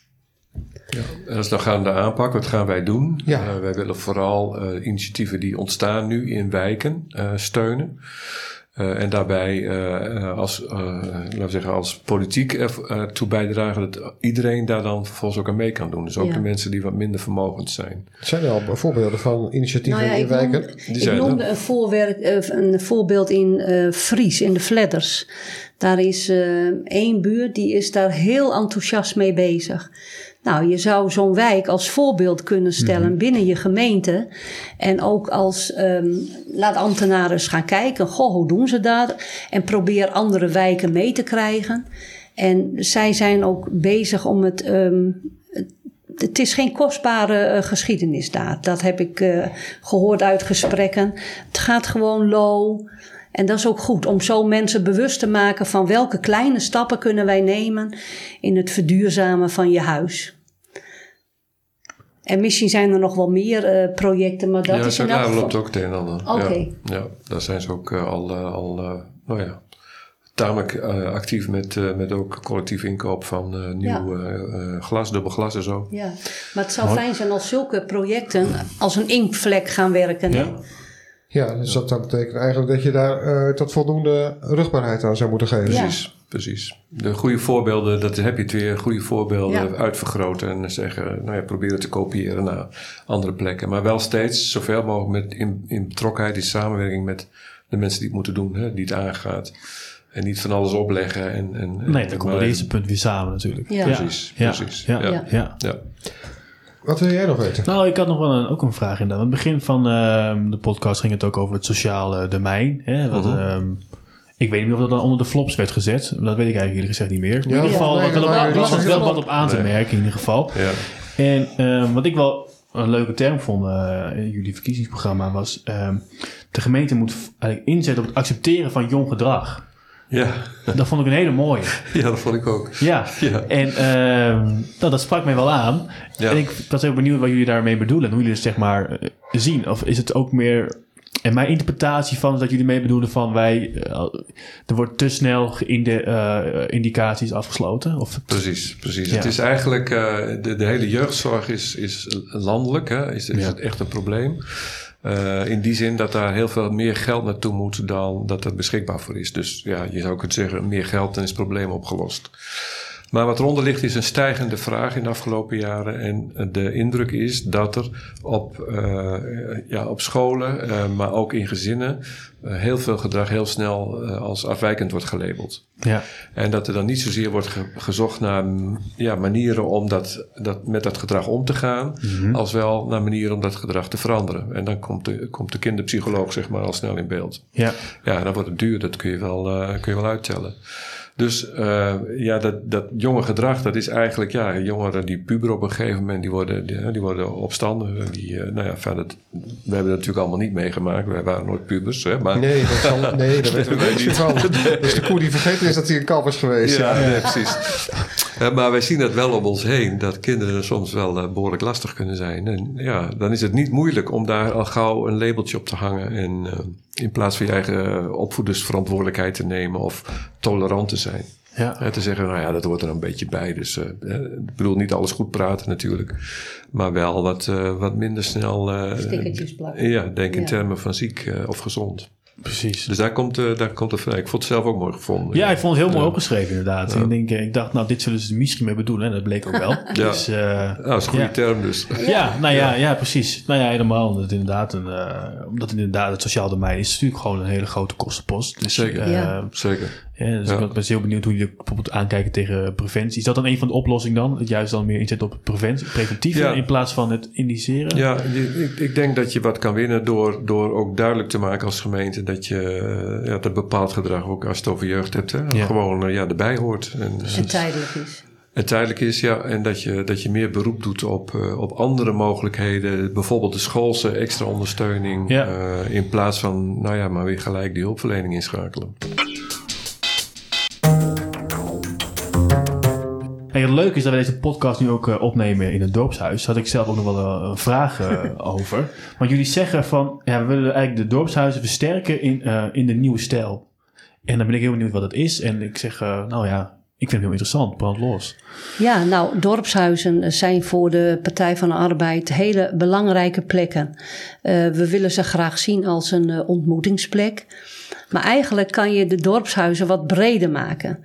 S1: Ja, en als we dan gaan de aanpak, wat gaan wij doen?
S4: Ja.
S1: Uh, wij willen vooral uh, initiatieven die ontstaan nu in wijken uh, steunen. Uh, en daarbij uh, als, uh, laten we zeggen, als politiek ertoe uh, bijdragen dat iedereen daar dan vervolgens ook aan mee kan doen. Dus ook ja. de mensen die wat minder vermogend zijn.
S4: Zijn er al voorbeelden van initiatieven
S2: nou ja,
S4: in wijken?
S2: Noemde, die ik noemde een, voorwerk, een voorbeeld in uh, Fries, in de Vledders. Daar is uh, één buurt die is daar heel enthousiast mee bezig. Nou, je zou zo'n wijk als voorbeeld kunnen stellen mm-hmm. binnen je gemeente. En ook als, um, laat ambtenaren eens gaan kijken. Goh, hoe doen ze dat? En probeer andere wijken mee te krijgen. En zij zijn ook bezig om het... Um, het, het is geen kostbare uh, geschiedenis daar. Dat heb ik uh, gehoord uit gesprekken. Het gaat gewoon low. En dat is ook goed om zo mensen bewust te maken van welke kleine stappen kunnen wij nemen in het verduurzamen van je huis. En misschien zijn er nog wel meer uh, projecten, maar dat
S1: ja,
S2: is in elk
S1: geval...
S2: geval...
S1: loopt ook het een en ander.
S2: Oké. Okay.
S1: Ja, ja, daar zijn ze ook uh, al, uh, al uh, nou ja, tamelijk uh, actief met, uh, met ook collectief inkoop van uh, nieuw ja. uh, glas, dubbel glas en zo.
S2: Ja, maar het zou fijn zijn als zulke projecten als een inkvlek gaan werken.
S3: Ja.
S4: Ja, dus dat betekent eigenlijk dat je daar uh, tot voldoende rugbaarheid aan zou moeten geven.
S2: Ja.
S1: Precies, precies. De goede voorbeelden, dat heb je het weer, goede voorbeelden
S2: ja.
S1: uitvergroten en zeggen, nou ja, proberen te kopiëren naar andere plekken. Maar wel steeds zoveel mogelijk met in, in betrokkenheid, in samenwerking met de mensen die het moeten doen, hè, die het aangaat. En niet van alles opleggen. En, en,
S3: nee, dan komt het eerste punt weer samen natuurlijk.
S2: Ja.
S1: Precies,
S3: ja.
S1: precies.
S3: Ja.
S1: Ja.
S3: Ja. Ja.
S1: Ja.
S4: Wat wil jij nog weten?
S3: Nou, ik had nog wel een, ook een vraag inderdaad. Aan het begin van uh, de podcast ging het ook over het sociale domein. Hè, wat, uh-huh. um, ik weet niet meer of dat dan onder de flops werd gezet. Dat weet ik eigenlijk eerlijk gezegd niet meer. Ja, in ieder geval
S4: nee,
S3: was er wel, was wel wat op aan te
S1: nee.
S3: merken in ieder geval.
S1: Ja.
S3: En um, wat ik wel een leuke term vond uh, in jullie verkiezingsprogramma was... Um, de gemeente moet eigenlijk inzetten op het accepteren van jong gedrag.
S1: Ja.
S3: Dat vond ik een hele mooie.
S1: Ja, dat vond ik ook.
S3: Ja, ja. En uh, nou, dat sprak mij wel aan. Ja. En ik was heel benieuwd wat jullie daarmee bedoelen. En hoe jullie het zeg maar uh, zien. Of is het ook meer... En mijn interpretatie van is dat jullie mee bedoelen van wij... Uh, er wordt te snel in de uh, indicaties afgesloten. Of...
S1: Precies, precies.
S3: Ja.
S1: Het is eigenlijk... Uh, de, de hele jeugdzorg is, is landelijk. Hè? Is, is
S3: ja.
S1: het echt een probleem. Uh, in die zin dat daar heel veel meer geld naartoe moet dan dat er beschikbaar voor is. Dus ja, je zou kunnen zeggen, meer geld, dan is het probleem opgelost. Maar wat eronder ligt is een stijgende vraag in de afgelopen jaren. En de indruk is dat er op, uh, ja, op scholen, uh, maar ook in gezinnen, uh, heel veel gedrag heel snel uh, als afwijkend wordt gelabeld.
S3: Ja.
S1: En dat er dan niet zozeer wordt ge- gezocht naar ja, manieren om dat, dat, met dat gedrag om te gaan, mm-hmm. als wel naar manieren om dat gedrag te veranderen. En dan komt de, komt de kinderpsycholoog zeg maar al snel in beeld.
S3: Ja.
S1: Ja, dan wordt het duur, dat kun je wel, uh, kun je wel uittellen. Dus uh, ja, dat, dat jonge gedrag, dat is eigenlijk, ja, jongeren die puberen op een gegeven moment, die worden, die, die worden opstandig. Die, uh, nou ja, verder, we hebben het natuurlijk allemaal niet meegemaakt. Wij waren nooit pubers, hè. Maar...
S4: Nee, dat zal, nee, dat weten we niet van. Dus de koe die vergeten is dat hij een kalf is geweest.
S1: Ja,
S4: ja.
S1: Nee, precies. Uh, maar wij zien dat wel om ons heen, dat kinderen soms wel uh, behoorlijk lastig kunnen zijn. En ja, dan is het niet moeilijk om daar al gauw een labeltje op te hangen en... Uh, in plaats van je eigen opvoedersverantwoordelijkheid te nemen of tolerant te zijn.
S3: Ja.
S1: He, te zeggen, nou ja, dat hoort er een beetje bij. Dus uh, ik bedoel, niet alles goed praten natuurlijk. Maar wel wat, uh, wat minder snel... Uh,
S2: Stickertjes plakken.
S1: Ja, denk in
S2: ja.
S1: termen van ziek uh, of gezond.
S3: Precies.
S1: Dus daar komt, uh, daar komt het van. Ik vond het zelf ook mooi gevonden.
S3: Ja, ik vond het heel mooi
S1: ja.
S3: opgeschreven inderdaad.
S1: Ja.
S3: Ik, denk, ik dacht, nou, dit zullen ze er misschien mee bedoelen. En dat bleek ook wel.
S1: ja.
S3: Dus, uh,
S1: nou, dat is een goede
S3: ja.
S1: term dus.
S3: Ja, ja nou ja, ja, precies. Nou ja, helemaal. Omdat het inderdaad, een, uh, omdat het, inderdaad het sociaal domein is natuurlijk gewoon een hele grote kostenpost. Dus,
S1: Zeker.
S3: Uh,
S1: ja. Zeker.
S3: Ja, dus
S1: ja.
S3: ik ben heel benieuwd hoe jullie bijvoorbeeld aankijken tegen preventie. Is dat dan een van de oplossingen dan? Het juist dan meer inzet op preventie, preventief ja. in plaats van het indiceren?
S1: Ja, ik, ik denk dat je wat kan winnen door, door ook duidelijk te maken als gemeente dat je ja, dat bepaald gedrag ook als het over jeugd hebt, hè, ja. gewoon ja, erbij hoort. En,
S2: en tijdelijk is.
S1: En tijdelijk is, ja. En dat je, dat je meer beroep doet op, uh, op andere mogelijkheden. Bijvoorbeeld de schoolse extra ondersteuning.
S3: Ja.
S1: Uh, in plaats van, nou ja, maar weer gelijk die hulpverlening inschakelen.
S3: Hey, het leuke is dat we deze podcast nu ook uh, opnemen in het dorpshuis. Daar had ik zelf ook nog wel uh, een vraag uh, over. Want jullie zeggen van, ja, we willen eigenlijk de dorpshuizen versterken in, uh, in de nieuwe stijl. En dan ben ik heel benieuwd wat dat is. En ik zeg, uh, nou ja, Ik vind het heel interessant, brand los.
S2: Ja, nou, dorpshuizen zijn voor de Partij van de Arbeid hele belangrijke plekken. Uh, we willen ze graag zien als een uh, ontmoetingsplek. Maar eigenlijk kan je de dorpshuizen wat breder maken.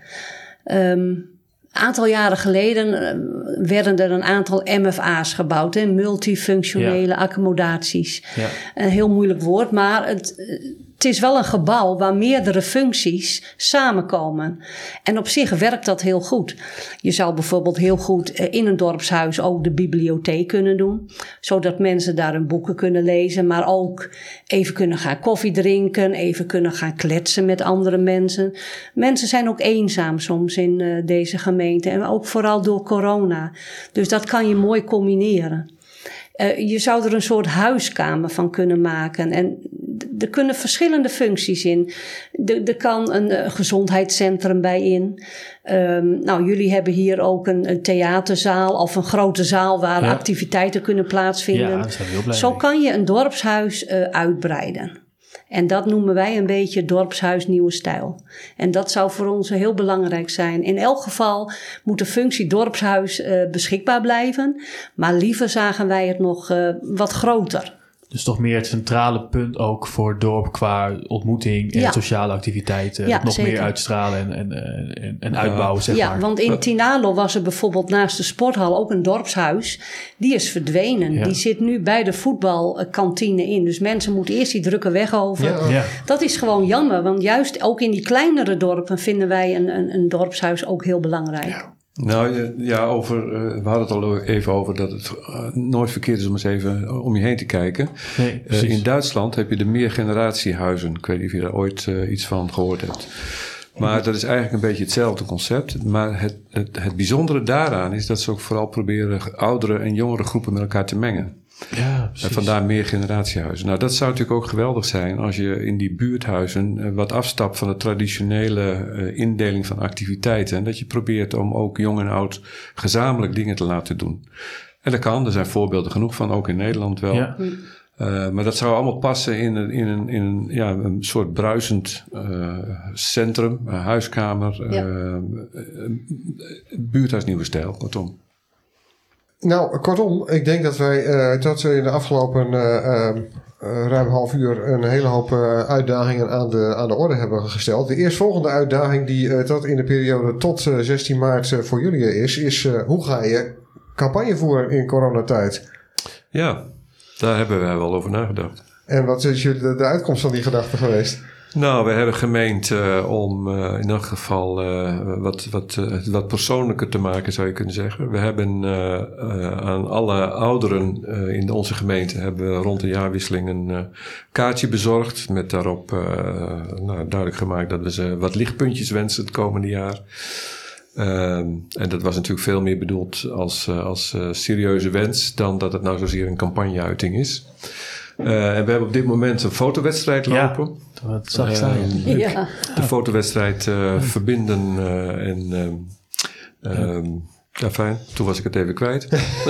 S2: Um, Een aantal jaren geleden uh, werden er een aantal M F A's gebouwd. Hè? Multifunctionele ja. accommodaties. Ja. Een heel moeilijk woord, maar het, het is wel een gebouw waar meerdere functies samenkomen. En op zich werkt dat heel goed. Je zou bijvoorbeeld heel goed uh, in een dorpshuis ook de bibliotheek kunnen doen. Zodat mensen daar hun boeken kunnen lezen. Maar ook even kunnen gaan koffie drinken. Even kunnen gaan kletsen met andere mensen. Mensen zijn ook eenzaam soms in uh, deze gemeente. En ook vooral door corona. Dus dat kan je mooi combineren. Uh, je zou er een soort huiskamer van kunnen maken. En d- er kunnen verschillende functies in. D- er kan een uh, gezondheidscentrum bij in. Um, nou, jullie hebben hier ook een, een theaterzaal of een grote zaal waar ja. activiteiten kunnen plaatsvinden.
S3: Ja, daar zijn we heel blij
S2: Zo
S3: mee.
S2: kan je een dorpshuis uh, uitbreiden. En dat noemen wij een beetje dorpshuis nieuwe stijl. En dat zou voor ons heel belangrijk zijn. In elk geval moet de functie dorpshuis uh, beschikbaar blijven. Maar liever zagen wij het nog uh, wat groter.
S3: Dus toch meer het centrale punt ook voor het dorp qua ontmoeting en ja. sociale activiteiten. Ja, nog zeker. Meer uitstralen en, en, en, en uitbouwen, zeg
S2: ja,
S3: maar.
S2: Ja, want in Tinalo was er bijvoorbeeld naast de sporthal ook een dorpshuis. Die is verdwenen. Ja. Die zit nu bij de voetbalkantine in. Dus mensen moeten eerst die drukke weg over. Ja. Ja. Dat is gewoon jammer, want juist ook in die kleinere dorpen vinden wij een, een, een dorpshuis ook heel belangrijk. Ja.
S1: Nou ja, over, uh, we hadden het al even over dat het uh, nooit verkeerd is om eens even om je heen te kijken.
S3: Nee,
S1: uh, in Duitsland heb je de meergeneratiehuizen. Ik weet niet of je daar ooit uh, iets van gehoord hebt. Maar dat is eigenlijk een beetje hetzelfde concept. Maar het, het, het bijzondere daaraan is dat ze ook vooral proberen oudere en jongere groepen met elkaar te mengen.
S3: Ja,
S1: en vandaar meer generatiehuizen. Nou, dat zou natuurlijk ook geweldig zijn als je in die buurthuizen uh, wat afstapt van de traditionele uh, indeling van activiteiten. En dat je probeert om ook jong en oud gezamenlijk dingen te laten doen. En dat kan, er zijn voorbeelden genoeg van, ook in Nederland wel. Ja. Uh, maar dat zou allemaal passen in een, in een, in een, ja, een soort bruisend uh, centrum, uh, huiskamer, uh, ja. uh, buurthuis nieuwe stijl, kortom.
S4: Nou, kortom, ik denk dat wij uh, dat we in de afgelopen uh, uh, ruim half uur een hele hoop uh, uitdagingen aan de, aan de orde hebben gesteld. De eerstvolgende uitdaging die uh, dat in de periode tot uh, zestien maart uh, voor jullie is, is uh, hoe ga je campagne voeren in coronatijd?
S1: Ja, daar hebben wij wel over nagedacht.
S4: En wat is jullie de, de uitkomst van die gedachte geweest?
S1: Nou, we hebben gemeend uh, om uh, in elk geval uh, wat, wat, uh, wat persoonlijker te maken, zou je kunnen zeggen. We hebben uh, uh, aan alle ouderen uh, in onze gemeente hebben we rond de jaarwisseling een uh, kaartje bezorgd. Met daarop uh, nou, duidelijk gemaakt dat we ze wat lichtpuntjes wensen het komende jaar. Uh, en dat was natuurlijk veel meer bedoeld als, uh, als uh, serieuze wens dan dat het nou zozeer een campagneuiting is. Uh, en we hebben op dit moment een fotowedstrijd lopen.
S3: Ja, dat zag ik staan.
S2: Uh, ja.
S1: De fotowedstrijd uh, verbinden uh, en... Uh, uh, ja, fijn. Toen was ik het even kwijt.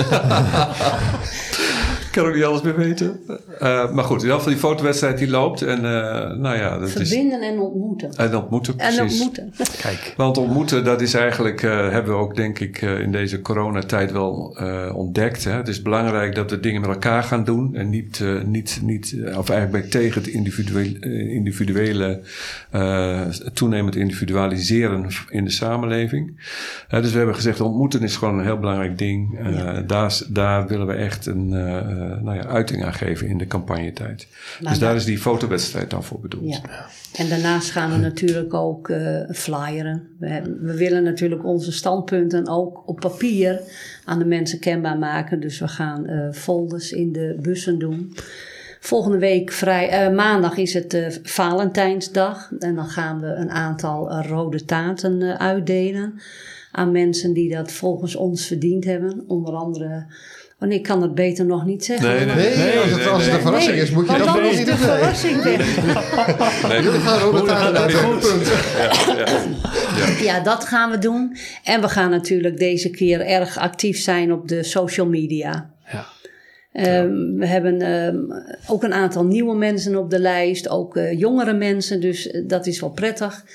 S1: Ik kan ook niet alles meer weten. Uh, maar goed, in ieder geval die fotowedstrijd die loopt. En, uh, nou ja, dat
S2: verbinden
S1: is,
S2: en ontmoeten.
S1: En ontmoeten, precies.
S2: En ontmoeten.
S1: Kijk. Want ontmoeten, dat is eigenlijk, uh, hebben we ook denk ik uh, in deze coronatijd wel uh, ontdekt. Hè? Het is belangrijk dat we dingen met elkaar gaan doen. En niet, uh, niet, niet uh, of eigenlijk ben ik tegen het individuele, uh, individuele uh, toenemend individualiseren in de samenleving. Uh, dus we hebben gezegd, ontmoeten is gewoon een heel belangrijk ding. Uh, ja. daar, daar willen we echt een... Uh, Uh, nou ja, uiting aan geven in de campagnetijd. Maar dus daar is die fotowedstrijd dan voor bedoeld.
S2: Ja. En daarnaast gaan we natuurlijk ook uh, flyeren. We, we willen natuurlijk onze standpunten ook op papier aan de mensen kenbaar maken. Dus we gaan uh, folders in de bussen doen. Volgende week vrij, uh, maandag is het uh, Valentijnsdag. En dan gaan we een aantal uh, rode taarten uh, uitdelen aan mensen die dat volgens ons verdiend hebben. Onder andere... Oh nee, ik kan het beter nog niet zeggen.
S4: Nee, nee, nee, nee, als het, als het een verrassing nee, is, moet je dat
S2: dan
S4: niet
S2: is de verrassing weg.
S4: Nee, jullie gaan rode taarten naar het punt.
S1: Ja, ja,
S2: ja. ja, dat gaan we doen. En we gaan natuurlijk deze keer erg actief zijn op de social media.
S3: Ja.
S2: Um, we hebben um, ook een aantal nieuwe mensen op de lijst. Ook uh, jongere mensen, dus uh, dat is wel prettig.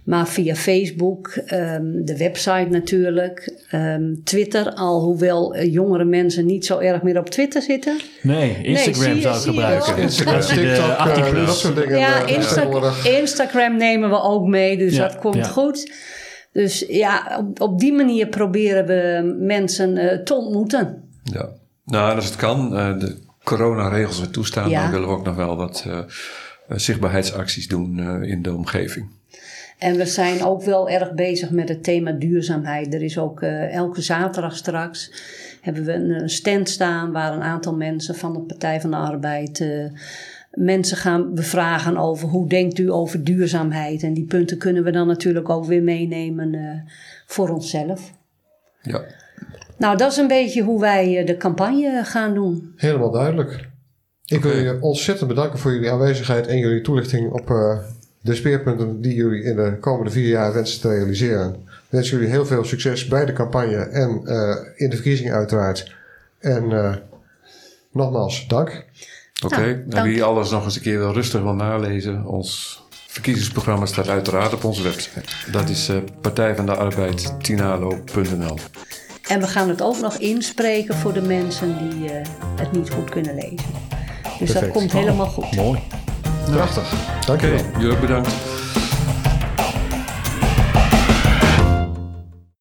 S2: Maar via Facebook, um, de website natuurlijk, um, Twitter. Alhoewel uh, jongere mensen niet zo erg meer op Twitter zitten.
S3: Nee, Instagram
S2: nee,
S3: zou ik gebruiken.
S4: Instagram, TikTok, uh, dat soort dingen.
S2: Ja, Insta- Instagram nemen we ook mee, dus
S3: ja,
S2: dat komt
S3: ja.
S2: goed. Dus ja, op, op die manier proberen we mensen uh, te ontmoeten.
S1: Ja, nou, als het kan, uh, de coronaregels weer toestaan,
S2: Ja.
S1: dan willen we ook nog wel wat uh, zichtbaarheidsacties doen uh, in de omgeving.
S2: En we zijn ook wel erg bezig met het thema duurzaamheid. Er is ook uh, elke zaterdag straks hebben we een stand staan waar een aantal mensen van de Partij van de Arbeid uh, mensen gaan bevragen over hoe denkt u over duurzaamheid. En die punten kunnen we dan natuurlijk ook weer meenemen uh, voor onszelf.
S1: Ja.
S2: Nou, dat is een beetje hoe wij uh, de campagne gaan doen.
S4: Helemaal duidelijk. Ik wil
S1: Oké.
S4: jullie ontzettend bedanken voor jullie aanwezigheid en jullie toelichting op uh, de speerpunten die jullie in de komende vier jaar wensen te realiseren. Ik wens jullie heel veel succes bij de campagne en uh, in de verkiezingen uiteraard. En uh, nogmaals, dank.
S1: Oké,
S2: Nou,
S1: en
S2: dank.
S1: wie alles nog eens een keer wil rustig wil nalezen, ons verkiezingsprogramma staat uiteraard op onze website. Dat is uh, partij van de arbeid tinalo punt n l.
S2: En we gaan het ook nog inspreken voor de mensen die uh, het niet goed kunnen lezen. Dus
S4: Perfect.
S2: dat komt helemaal goed.
S3: Mooi.
S4: Prachtig. Dank je
S1: Oké,
S4: wel.
S1: jullie ook bedankt.